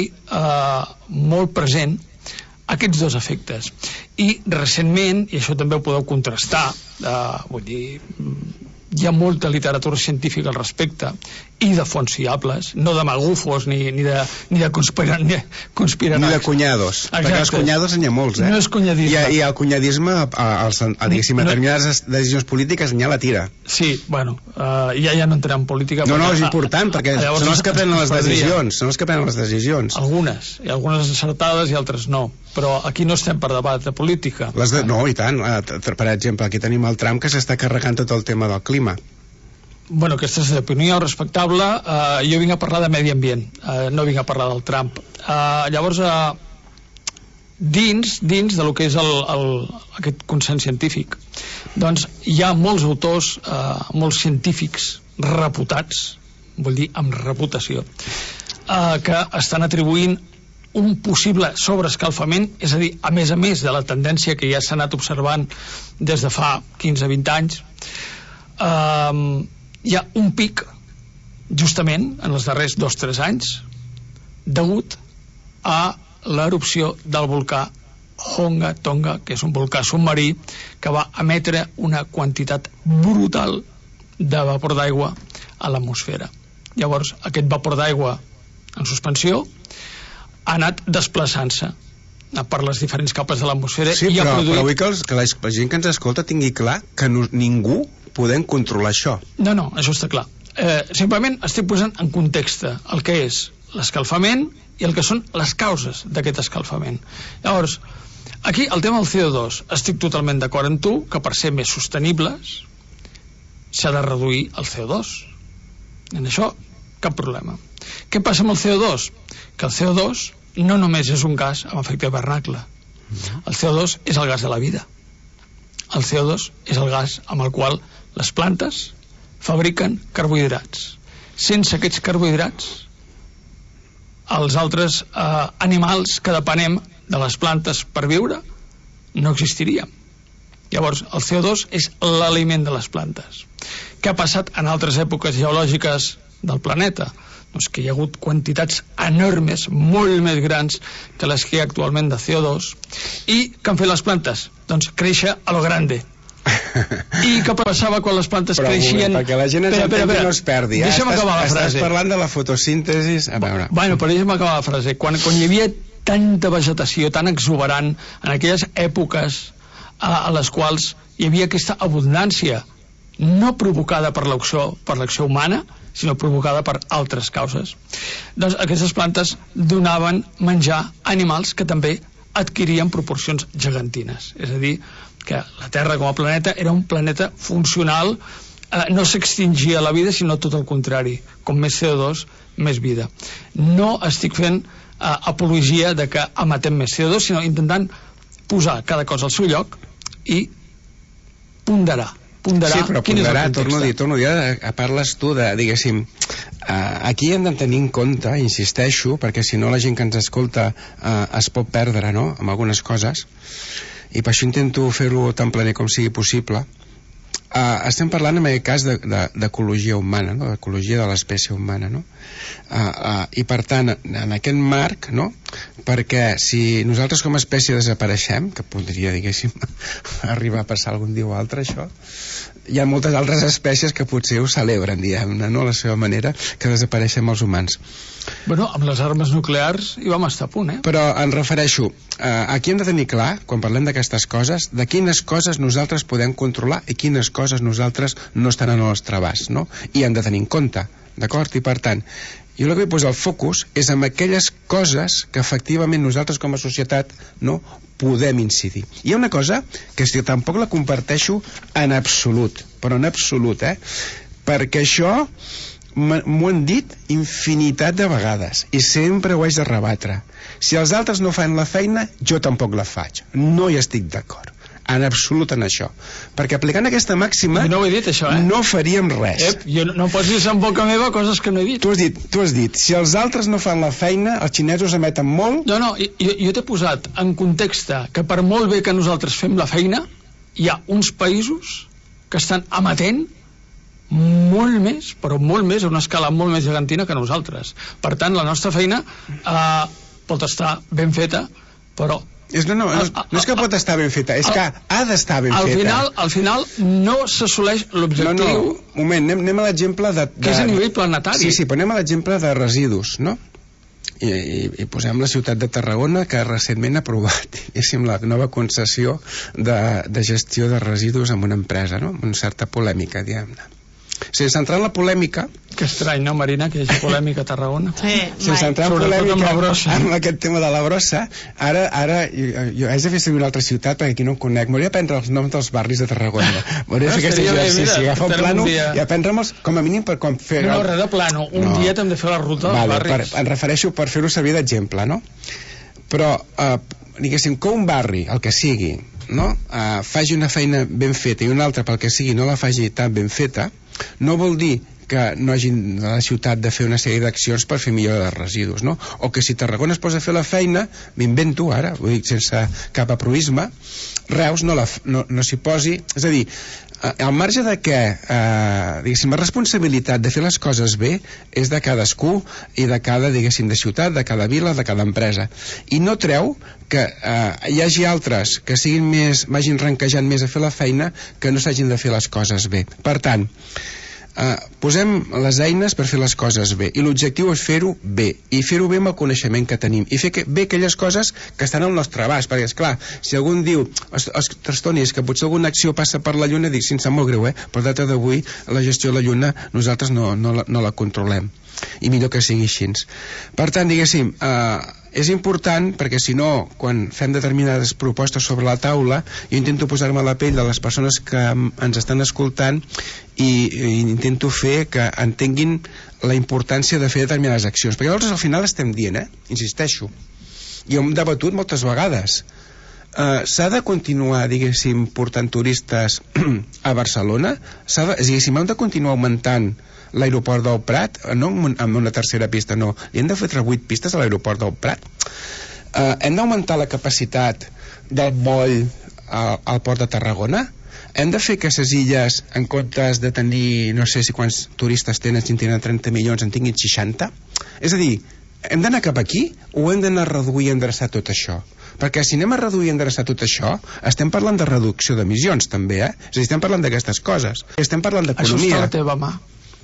molt present aquests 2 efectes. I recentment, i això també ho podeu contrastar, vull dir, hi ha molta literatura científica al respecte i de fonts fiables, no de magufos ni de conspiranoics. Ni de cunyados. Exacte. Perquè els cunyados n'hi ha molts, No és cunyadisme. I el cunyadisme, diguéssim, a determinades decisions polítiques n'hi ha la tira. Sí, bueno, ja no entrem en política. No, és important, perquè són els que prenen les decisions. Algunes encertades i altres no, però aquí no estem per debat de política. No, i tant. Per exemple, aquí tenim el Trump que s'està carregant tot el tema del clima. Bueno, aquesta és l'opinió respectable. Jo vinc a parlar de medi ambient, no vinc a parlar del Trump. Llavors, dins del que és aquest consens científic, doncs hi ha molts autors, molts científics reputats, vull dir amb reputació, que estan atribuint un possible sobreescalfament, és a dir, a més de la tendència que ja s'ha anat observant des de fa 15-20 anys, hi ha un pic justament en els darrers 2-3 anys degut a l'erupció del volcà Honga Tonga, que és un volcà submarí que va emetre una quantitat brutal de vapor d'aigua a l'atmosfera. Llavors, aquest vapor d'aigua en suspensió ha anat desplaçant-se per les diferents capes de l'atmosfera. Sí, però vull que la gent que ens escolta tingui clar que ningú podem controlar això. No, això està clar. Simplement estic posant en context el que és l'escalfament i el que són les causes d'aquest escalfament. Llavors, aquí el tema del CO2, estic totalment d'acord amb tu que per ser més sostenibles s'ha de reduir el CO2. En això, cap problema. Què passa amb el CO2? Que el CO2 no només és un gas amb efecte hivernacle. El CO2 és el gas de la vida. El CO2 és el gas amb el qual les plantes fabriquen carbohidrats. Sense aquests carbohidrats, els altres animals que depenem de les plantes per viure no existiríem. Llavors, el CO2 és l'aliment de les plantes. Què ha passat en altres èpoques geològiques del planeta? Doncs que hi ha hagut quantitats enormes, molt més grans que les que hi ha actualment de CO2. I què han fet les plantes? Doncs créixer a lo grande. I què passava quan les plantes creixien? Perquè la gent no es perdi. Deixa'm acabar la frase. Estàs parlant de la fotosíntesi. Bueno, però deixa'm acabar la frase. Quan hi havia tanta vegetació, tan exuberant, en aquelles èpoques a les quals hi havia aquesta abundància no provocada per l'acció humana, sinó provocada per altres causes. Doncs aquestes plantes donaven menjar a animals que també adquirien proporcions gegantines. És a dir, que la Terra com a planeta era un planeta funcional, no s'extingia la vida, sinó tot el contrari. Com més CO2, més vida. No estic fent apologia de que emetem més CO2, sinó intentant posar cada cosa al seu lloc i ponderar sí, però quin és el torno context. a dir, parles tu de, diguéssim, aquí hem de tenir en compte, insisteixo, perquè si no la gent que ens escolta es pot perdre, no?, amb algunes coses, i per això intento fer-ho tan planer com sigui possible. Estem parlant en aquest cas d'ecologia humana, no?, d'ecologia de l'espècie humana, no? I per tant, en aquest marc, no?, perquè si nosaltres com a espècie desapareixem, que podria, diguéssim, arribar a passar algun dia o altre, això, hi ha moltes altres espècies que potser ho celebren, diguem-ne, no?, a la seva manera, que desapareixem els humans. Bueno, amb les armes nuclears hi vam estar a punt, Però em refereixo, aquí hem de tenir clar, quan parlem d'aquestes coses, de quines coses nosaltres podem controlar i quines coses nosaltres no estan al nostre abast, no? I hem de tenir en compte, d'acord? I per tant, jo el que vull posar el focus és en aquelles coses que efectivament nosaltres com a societat no podem incidir. Hi ha una cosa que si tampoc la comparteixo en absolut, però en absolut, perquè això m'ho han dit infinitat de vegades i sempre ho haig de rebatre. Si els altres no fan la feina, jo tampoc la faig. No hi estic d'acord en absolut en això, perquè aplicant aquesta màxima no ho he dit, això, no faríem res. Jo no posis en boca meva coses que no he dit. Tu has dit, si els altres no fan la feina, els xinesos emeten molt. No, jo t'he posat en context que per molt bé que nosaltres fem la feina, hi ha uns països que estan emetent molt més, però molt més, a una escala molt més gegantina que nosaltres. Per tant, la nostra feina pot estar ben feta, però no és que pot estar ben feta, és que ha d'estar ben feta. Al final no s'assoleix l'objectiu. Un moment, anem a l'exemple que és a nivell planetari. Sí, però anem a l'exemple de residus, no? I posem la ciutat de Tarragona, que recentment ha aprovat la nova concessió de gestió de residus amb una empresa, no?, amb una certa polèmica, diguem-ne. Sense entrar en la polèmica... Que estrany, no, Marina, que hi hagi polèmica a Tarragona? Sí, sense entrar en polèmica amb aquest tema de la brossa, ara jo haig de fer servir una altra ciutat perquè aquí no em conec. M'hauria d'aprendre els noms dels barris de Tarragona. M'hauria de fer aquest exercici, agafar un plano i aprendre-me'ls com a mínim per com fer... No, res de plano. Un dia t'hem de fer la ruta dels barris. Em refereixo per fer-ho servir d'exemple, no? Però, diguéssim, que un barri, el que sigui, no?, faci una feina ben feta i un altre, pel que sigui, no la faci tan ben feta, no vol dir que no hagin a la ciutat de fer una sèrie d'accions per fer millora de residus, no? O que si Tarragona es posa a fer la feina, m'invento ara, ho dic sense cap aproisme, Reus no s'hi posi, és a dir, al marge de que diguéssim, la responsabilitat de fer les coses bé és de cadascú i de cada, diguéssim, de ciutat, de cada vila, de cada empresa, i no treu que hi hagi altres que siguin més, vagin ranquejant més a fer la feina, que no s'hagin de fer les coses bé. Per tant, posem les eines per fer les coses bé, i l'objectiu és fer-ho bé, i fer-ho bé amb el coneixement que tenim, i fer bé aquelles coses que estan al nostre abast, perquè esclar, si algú diu ostres Toni, és que potser alguna acció passa per la Lluna, dic, sí, em sap molt greu, però a data d'avui la gestió de la Lluna nosaltres no la controlem, i millor que sigui així. Per tant, diguéssim, és important, perquè si no, quan fem determinades propostes sobre la taula, jo intento posar-me a la pell de les persones que ens estan escoltant i intento fer que entenguin la importància de fer determinades accions, perquè nosaltres al final estem dient, insisteixo, i hem debatut moltes vegades, s'ha de continuar, diguéssim, portant turistes a Barcelona, diguéssim, hem de continuar augmentant l'aeroport del Prat, no amb una tercera pista, no, li hem de fer 8 pistes a l'aeroport del Prat, hem d'augmentar la capacitat del moll al port de Tarragona, hem de fer que les illes, en comptes de tenir no sé si quants turistes tenen, si en tenen 30 milions en tinguin 60, és a dir, hem d'anar cap aquí o hem d'anar a reduir i endreçar tot això? Perquè si anem a reduir i endreçar tot això, estem parlant de reducció d'emissions també, és a dir, estem parlant d'aquestes coses, estem parlant d'economia. Això està a la teva mà.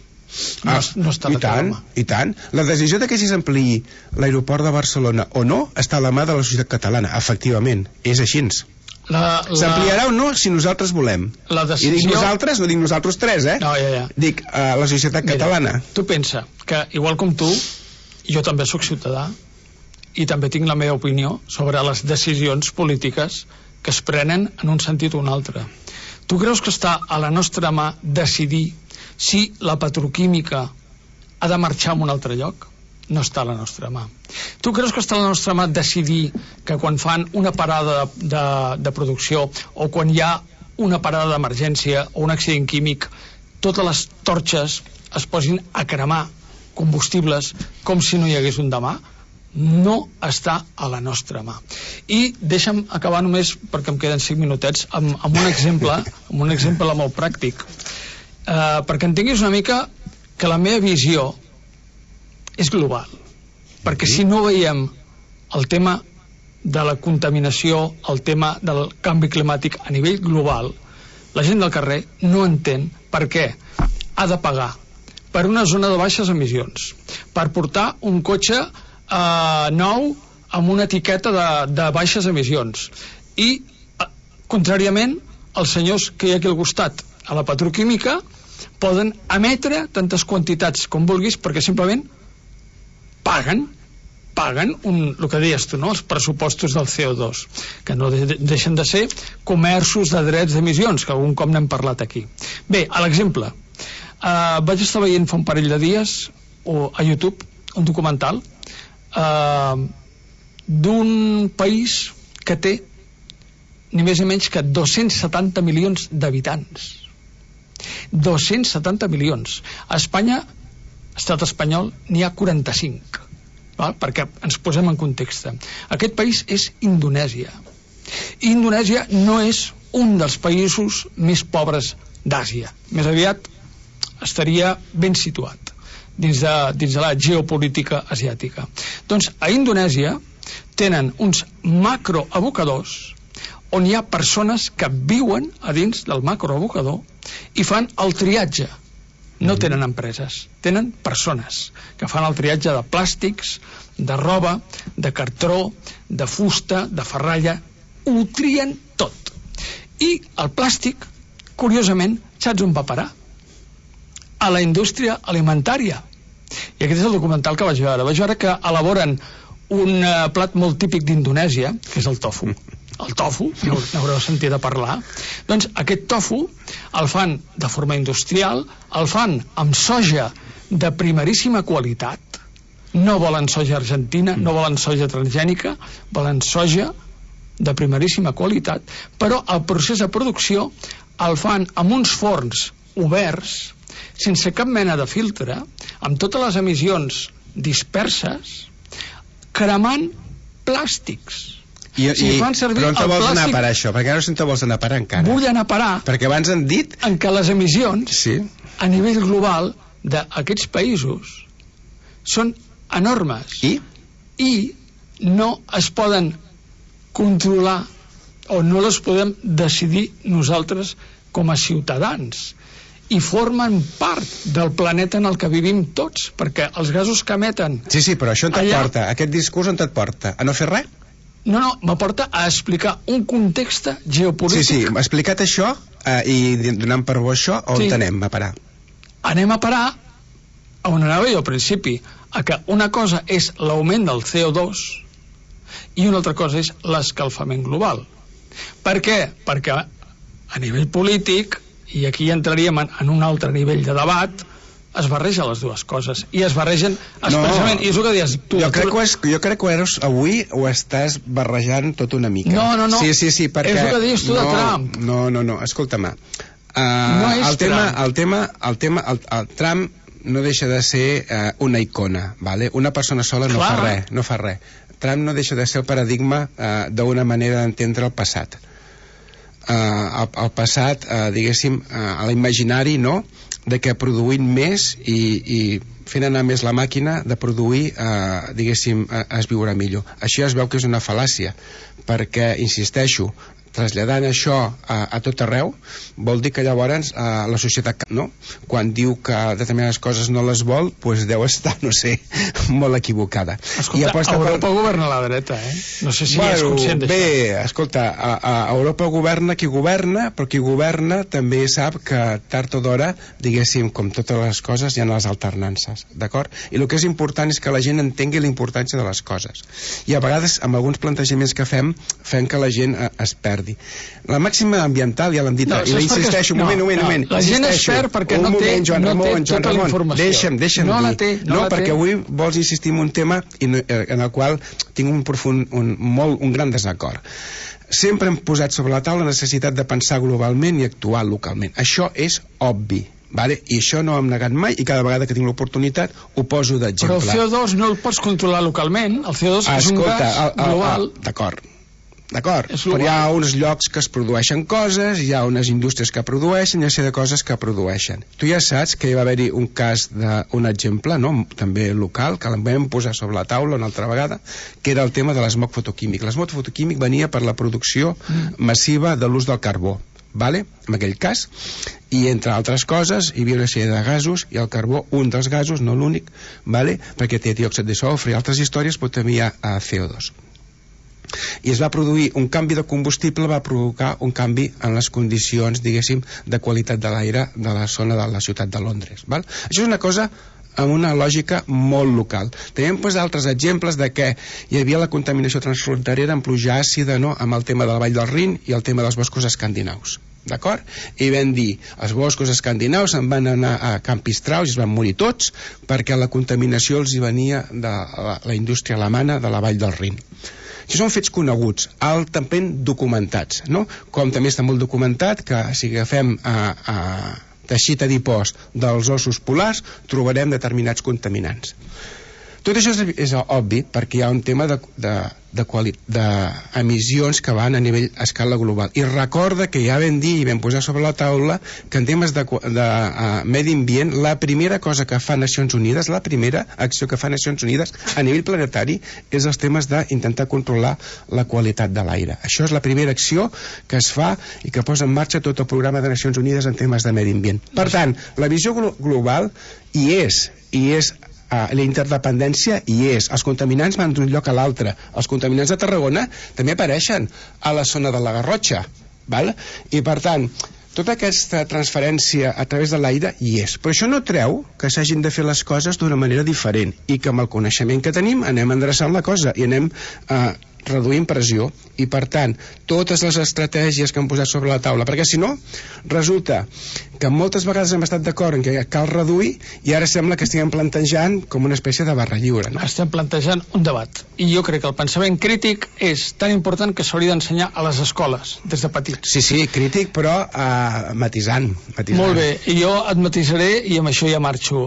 No està a la teva mà. I tant. La decisió de que s'ampliï l'aeroport de Barcelona o no està a la mà de la societat catalana, efectivament, és així. S'ampliarà o no si nosaltres volem. La decisió... I dic nosaltres, no dic nosaltres tres, No, ja. Dic la societat catalana. Tu pensa que, igual com tu, jo també sóc ciutadà i també tinc la meva opinió sobre les decisions polítiques que es prenen en un sentit o un altre. Tu creus que està a la nostra mà decidir si la petroquímica ha de marxar a un altre lloc? No està a la nostra mà. Tu creus que està a la nostra mà decidir que quan fan una parada de producció o quan hi ha una parada d'emergència o un accident químic, totes les torxes es posin a cremar combustibles com si no hi hagués un demà? No està a la nostra mà. I deixa'm acabar només, perquè em queden 5 minutets, amb un exemple molt pràctic, perquè entenguis una mica que la meva visió és global, perquè si no veiem el tema de la contaminació, el tema del canvi climàtic a nivell global, la gent del carrer no entén per què ha de pagar per una zona de baixes emissions, per portar un cotxe nou amb una etiqueta de baixes emissions, i contràriament els senyors que hi ha aquí al costat a la petroquímica poden emetre tantes quantitats com vulguis perquè simplement paguen el que deies tu, no? Els pressupostos del CO2, que no deixen de ser comerços de drets d'emissions, que algun cop n'hem parlat aquí. Bé, a l'exemple, vaig estar veient fa un parell de dies a YouTube un documental d'un país que té ni més ni menys que 270 milions d'habitants. 270 milions. A Espanya, estat espanyol, n'hi ha 45, perquè ens posem en context. Aquest país és Indonèsia. Indonèsia no és un dels països més pobres d'Àsia, més aviat estaria ben situat dins de la geopolítica asiàtica. Doncs a Indonèsia tenen uns macroabocadors on hi ha persones que viuen a dins del macroabocador i fan el triatge. No tenen empreses, tenen persones que fan el triatge de plàstics, de roba, de cartró, de fusta, de ferralla. Ho trien tot. I el plàstic, curiosament, saps on va parar? A la indústria alimentària. I aquest és el documental que vaig veure. Vaig veure que elaboren un plat molt típic d'Indonèsia, que és el tofu. El tofu, n'haureu sentit a parlar. Doncs aquest tofu el fan de forma industrial, el fan amb soja de primeríssima qualitat. No volen soja argentina, no volen soja transgènica, volen soja de primeríssima qualitat, però el procés de producció el fan amb uns forns oberts, sense cap mena de filtre, amb totes les emissions disperses, cremant plàstics. Però on te vols anar a parar, això? Perquè ara no te vols anar a parar encara. Vull anar a parar perquè abans han dit en què les emissions a nivell global d'aquests països són enormes i no es poden controlar o no les podem decidir nosaltres com a ciutadans, i formen part del planeta en el que vivim tots, perquè els gasos que emeten... Sí, però això on et porta? Aquest discurs on et porta? A no fer res? No, m'aporta a explicar un context geopolític. Sí, m'ha explicat això i donant per bo això, on anem a parar? Anem a parar on anava jo al principi, a que una cosa és l'augment del CO2 i una altra cosa és l'escalfament global. Per què? Perquè a nivell polític, i aquí entraríem en un altre nivell de debat, es barregen les dues coses i es barregen expressament, i és el que deies tu. Jo crec que avui ho estàs barrejant tot una mica. No. Sí, perquè... És el que deies tu de Trump. No, escolta-me. El Trump no deixa de ser una icona, vale? Una persona sola no fa res. Trump no deixa de ser el paradigma d'una manera d'entendre el passat. El passat, diguéssim, a l'imaginari, no?, de que produint més i fent anar més la màquina de produir, diguéssim, es viurà millor. Això es veu que és una fal·làcia, perquè, insisteixo, traslladant això a tot arreu, vol dir que llavors la societat, no? Quan diu que determinades coses no les vol, doncs deu estar, no sé, molt equivocada. Escolta, Europa governa la dreta, no sé si és conscient d'això. Bé, escolta, a Europa governa qui governa, però qui governa també sap que tard o d'hora, diguéssim, com totes les coses, hi ha les alternances, d'acord? I el que és important és que la gent entengui la importància de les coses. I a vegades, amb alguns plantejaments que fem que la gent es perdi. La màxima ambiental, ja l'hem dit, i l'insisteixo, un moment. La gent es perd perquè no té tota la informació. Deixa'm dir. No, perquè avui vols insistir en un tema en el qual tinc un gran desacord. Sempre hem posat sobre la taula la necessitat de pensar globalment i actuar localment. Això és obvi. Vale? I això no ho hem negat mai i cada vegada que tinc l'oportunitat ho poso d'exemple. Però el CO2 no el pots controlar localment, el CO2 és un gas global. D'acord, però hi ha uns llocs que es produeixen coses, hi ha unes indústries que produeixen, hi ha una de coses que produeixen. Tu ja saps que hi va haver-hi un cas d'un exemple, no? També local, que el vam posar sobre la taula una altra vegada, que era el tema de l'esmog fotoquímic. L'esmog fotoquímic venia per la producció massiva de l'ús del carbó, vale? En aquell cas, i entre altres coses hi havia una sèrie de gasos, i el carbó, un dels gasos, no l'únic, vale? Perquè té diòxid de sofre i altres històries, però també hi ha CO2. I es va produir un canvi de combustible, va provocar un canvi en les condicions, diguéssim, de qualitat de l'aire de la zona de la ciutat de Londres, val? Això és una cosa amb una lògica molt local. Tenim altres exemples de que hi havia la contaminació transfronterera amb pluja àcida, no? Amb el tema de la vall del Rin i el tema dels boscos escandinaus, d'acord? I vam dir, els boscos escandinaus se'n van anar a Campistrau i es van morir tots perquè la contaminació els hi venia de la indústria alemana de la vall del Rin. Això són fets coneguts, altament documentats, no? Com també està molt documentat que si agafem teixit adipós dels ossos polars trobarem determinats contaminants. Tot això és obvi perquè hi ha un tema d'emissions que van a nivell a escala global. I recorda que ja vam dir i vam posar sobre la taula que en temes de medi ambient la primera cosa que fa Nacions Unides, la primera acció que fa Nacions Unides a nivell planetari és els temes d'intentar controlar la qualitat de l'aire. Això és la primera acció que es fa i que posa en marxa tot el programa de Nacions Unides en temes de medi ambient. Per tant, la visió global hi és la interdependència hi és. Els contaminants van d'un lloc a l'altre. Els contaminants de Tarragona també apareixen a la zona de la Garrotxa, val? I per tant, tota aquesta transferència a través de l'aire hi és. Però això no treu que s'hagin de fer les coses d'una manera diferent i que amb el coneixement que tenim anem endreçant la cosa i anem reduint pressió. I per tant, totes les estratègies que hem posat sobre la taula, perquè si no, resulta que moltes vegades hem estat d'acord en que cal reduir i ara sembla que estiguem plantejant com una espècie de barra lliure, no? Estem plantejant un debat i jo crec que el pensament crític és tan important que s'hauria d'ensenyar a les escoles des de petits. Sí, crític, però matisant. Molt bé, i jo et matisaré i amb això ja marxo.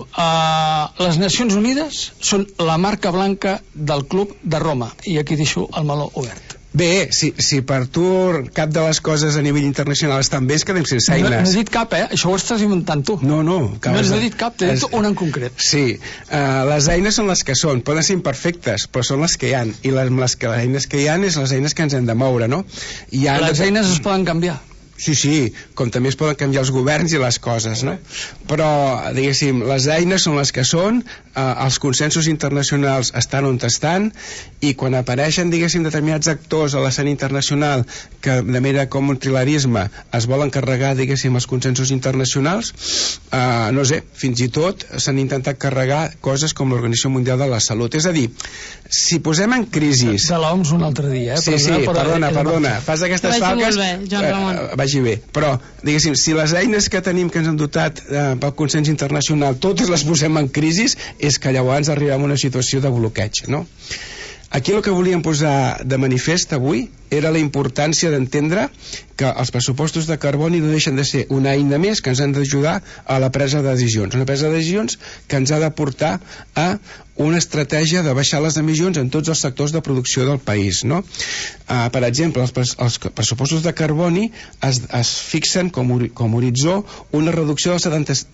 Les Nacions Unides són la marca blanca del Club de Roma i aquí deixo el meló obert. Bé, si per tu cap de les coses a nivell internacional estan bé, es quedem sense eines. No he dit cap, Això ho estàs inventant tu. No. No has dit cap, t'he dit una en concret. Sí, les eines són les que són, poden ser imperfectes, però són les que hi ha. I les eines que hi ha és les eines que ens hem de moure, no? Les eines es poden canviar. Sí, com també es poden canviar els governs i les coses, no? Però, diguéssim, les eines són les que són, els consensos internacionals estan on estan, i quan apareixen, diguéssim, determinats actors a l'escena internacional que de manera com un trilarisme es volen carregar, diguéssim, els consensos internacionals, no sé, fins i tot s'han intentat carregar coses com l'Organització Mundial de la Salut. És a dir, si posem en crisi... De l'OMS un altre dia, Sí, perdona, fas aquestes falques... Vagi bé, però diguéssim, si les eines que tenim que ens han dotat pel consens internacional totes les posem en crisi, és que llavors arribem a una situació de bloqueig, no? Aquí el que volíem posar de manifest avui era la importància d'entendre que els pressupostos de carboni no deixen de ser una eina més que ens han d'ajudar a la presa de decisions, una presa de decisions que ens ha de portar a una estratègia de baixar les emissions en tots els sectors de producció del país, no? Per exemple, els pressupostos de carboni es fixen com horitzó una reducció del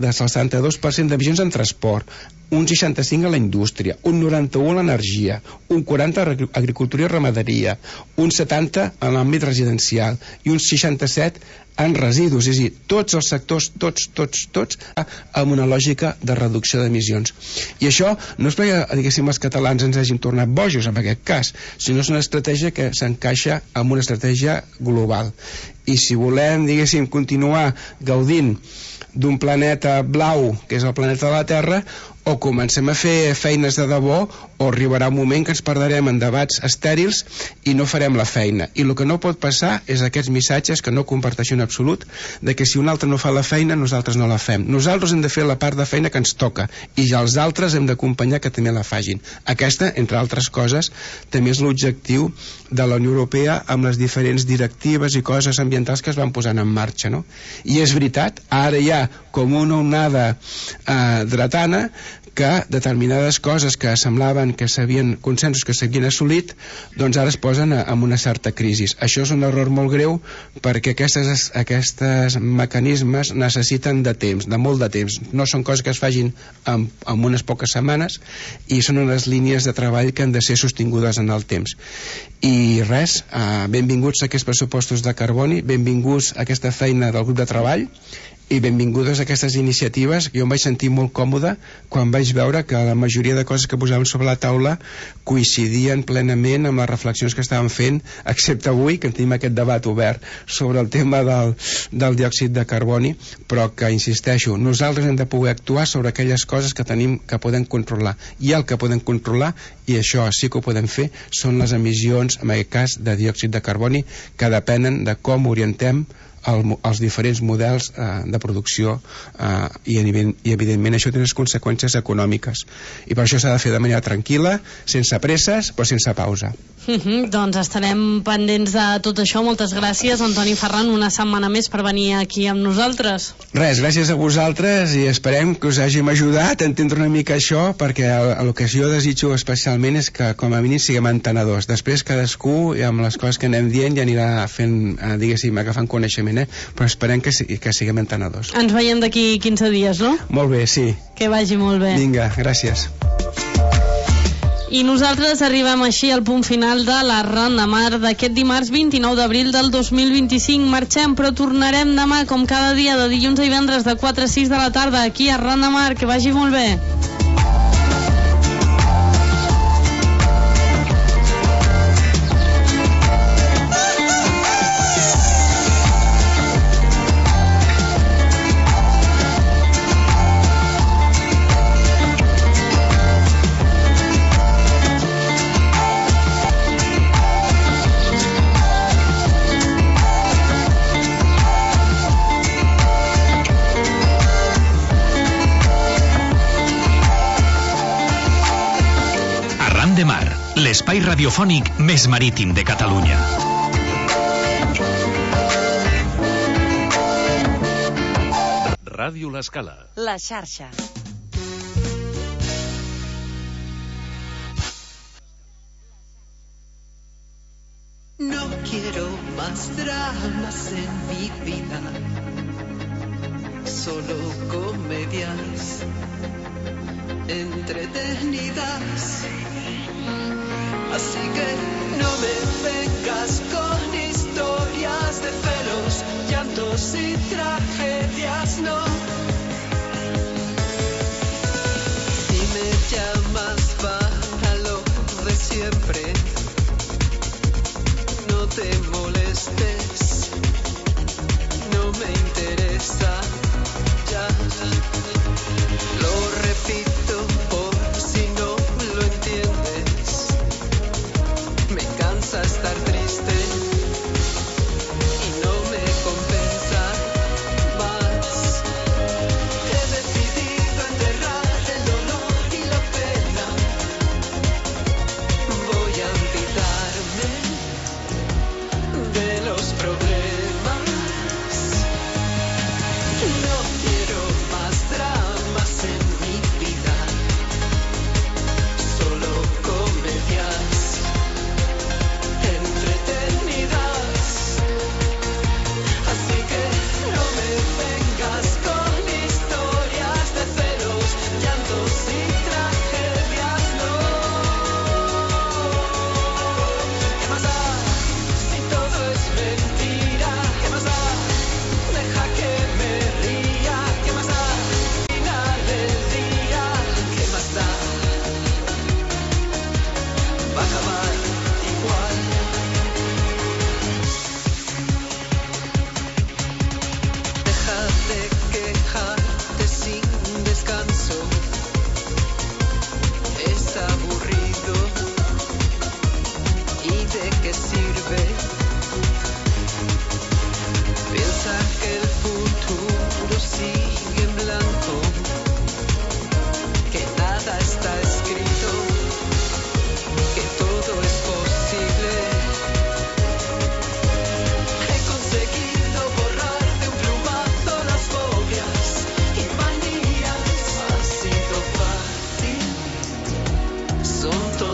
72% d'emissions en transport, un 65% a la indústria, un 91% a l'energia, un 40% a agricultura i ramaderia, un 70% 40 en l'àmbit residencial i uns 67 en residus, és a dir, tots els sectors, tots, amb una lògica de reducció d'emissions. I això no és perquè, diguéssim, els catalans ens hagin tornat bojos en aquest cas, sinó és una estratègia que s'encaixa amb una estratègia global. I si volem, diguéssim, continuar gaudint d'un planeta blau, que és el planeta de la Terra, o comencem a fer feines de debò, o arribarà un moment que ens perdrem en debats estèrils i no farem la feina. I el que no pot passar és aquests missatges que no comparteixo en absolut, de que si un altre no fa la feina, nosaltres no la fem. Nosaltres hem de fer la part de feina que ens toca, i ja els altres hem d'acompanyar que també la facin. Aquesta, entre altres coses, també és l'objectiu de la Unió Europea amb les diferents directives i coses ambientals que es van posant en marxa, no? I és veritat, ara hi ha com una onada dretana que determinades coses que semblaven que s'havien consensos que s'havien assolit, doncs ara es posen en una certa crisi. Això és un error molt greu perquè aquests mecanismes necessiten de temps, de molt de temps. No són coses que es facin en unes poques setmanes i són unes línies de treball que han de ser sostingudes en el temps. I res, benvinguts a aquests pressupostos de carboni, benvinguts a aquesta feina del grup de treball i benvingudes a aquestes iniciatives. Jo em vaig sentir molt còmode quan vaig veure que la majoria de coses que posàvem sobre la taula coincidien plenament amb les reflexions que estàvem fent, excepte avui que tenim aquest debat obert sobre el tema del diòxid de carboni, però que, insisteixo, nosaltres hem de poder actuar sobre aquelles coses que tenim, que podem controlar, i el que podem controlar, i això sí que ho podem fer, són les emissions, en aquest cas de diòxid de carboni, que depenen de com orientem els diferents models de producció i evidentment això té unes conseqüències econòmiques i per això s'ha de fer de manera tranquil·la, sense presses però sense pausa. Doncs estarem pendents de tot això. Moltes gràcies, Antoni Ferran, una setmana més per venir aquí amb nosaltres. Res, gràcies a vosaltres i esperem que us hàgim ajudat a entendre una mica això, perquè el que jo desitjo especialment és que com a mínim siguem entenedors. Després cadascú i amb les coses que anem dient ja anirà fent, diguéssim, agafant coneixement, però esperem que siguem entenedors. Ens veiem d'aquí 15 dies, no? Molt bé, sí. Que vagi molt bé. Vinga, gràcies. I nosaltres arribem així al punt final de la Ronda de Mar d'aquest dimarts 29 d'abril del 2025. Marxem, però tornarem demà, com cada dia, de dilluns a divendres, de 4 a 6 de la tarda, aquí a Ronda de Mar. Que vagi molt bé. L'espai radiofònic més marítim de Catalunya. Ràdio L'Escala. La xarxa. No quiero más dramas en mi vida, solo comedias entretenidas. Así que no me vengas con historias de celos, llantos y tragedias, no. Si me llamas para lo de siempre, no te molestes, no me interesa, ya. Lo repito por si no lo entiendes. Me cansa estar triste y no me compensa más. He decidido enterrar el dolor y la pena. Voy a olvidarme son todos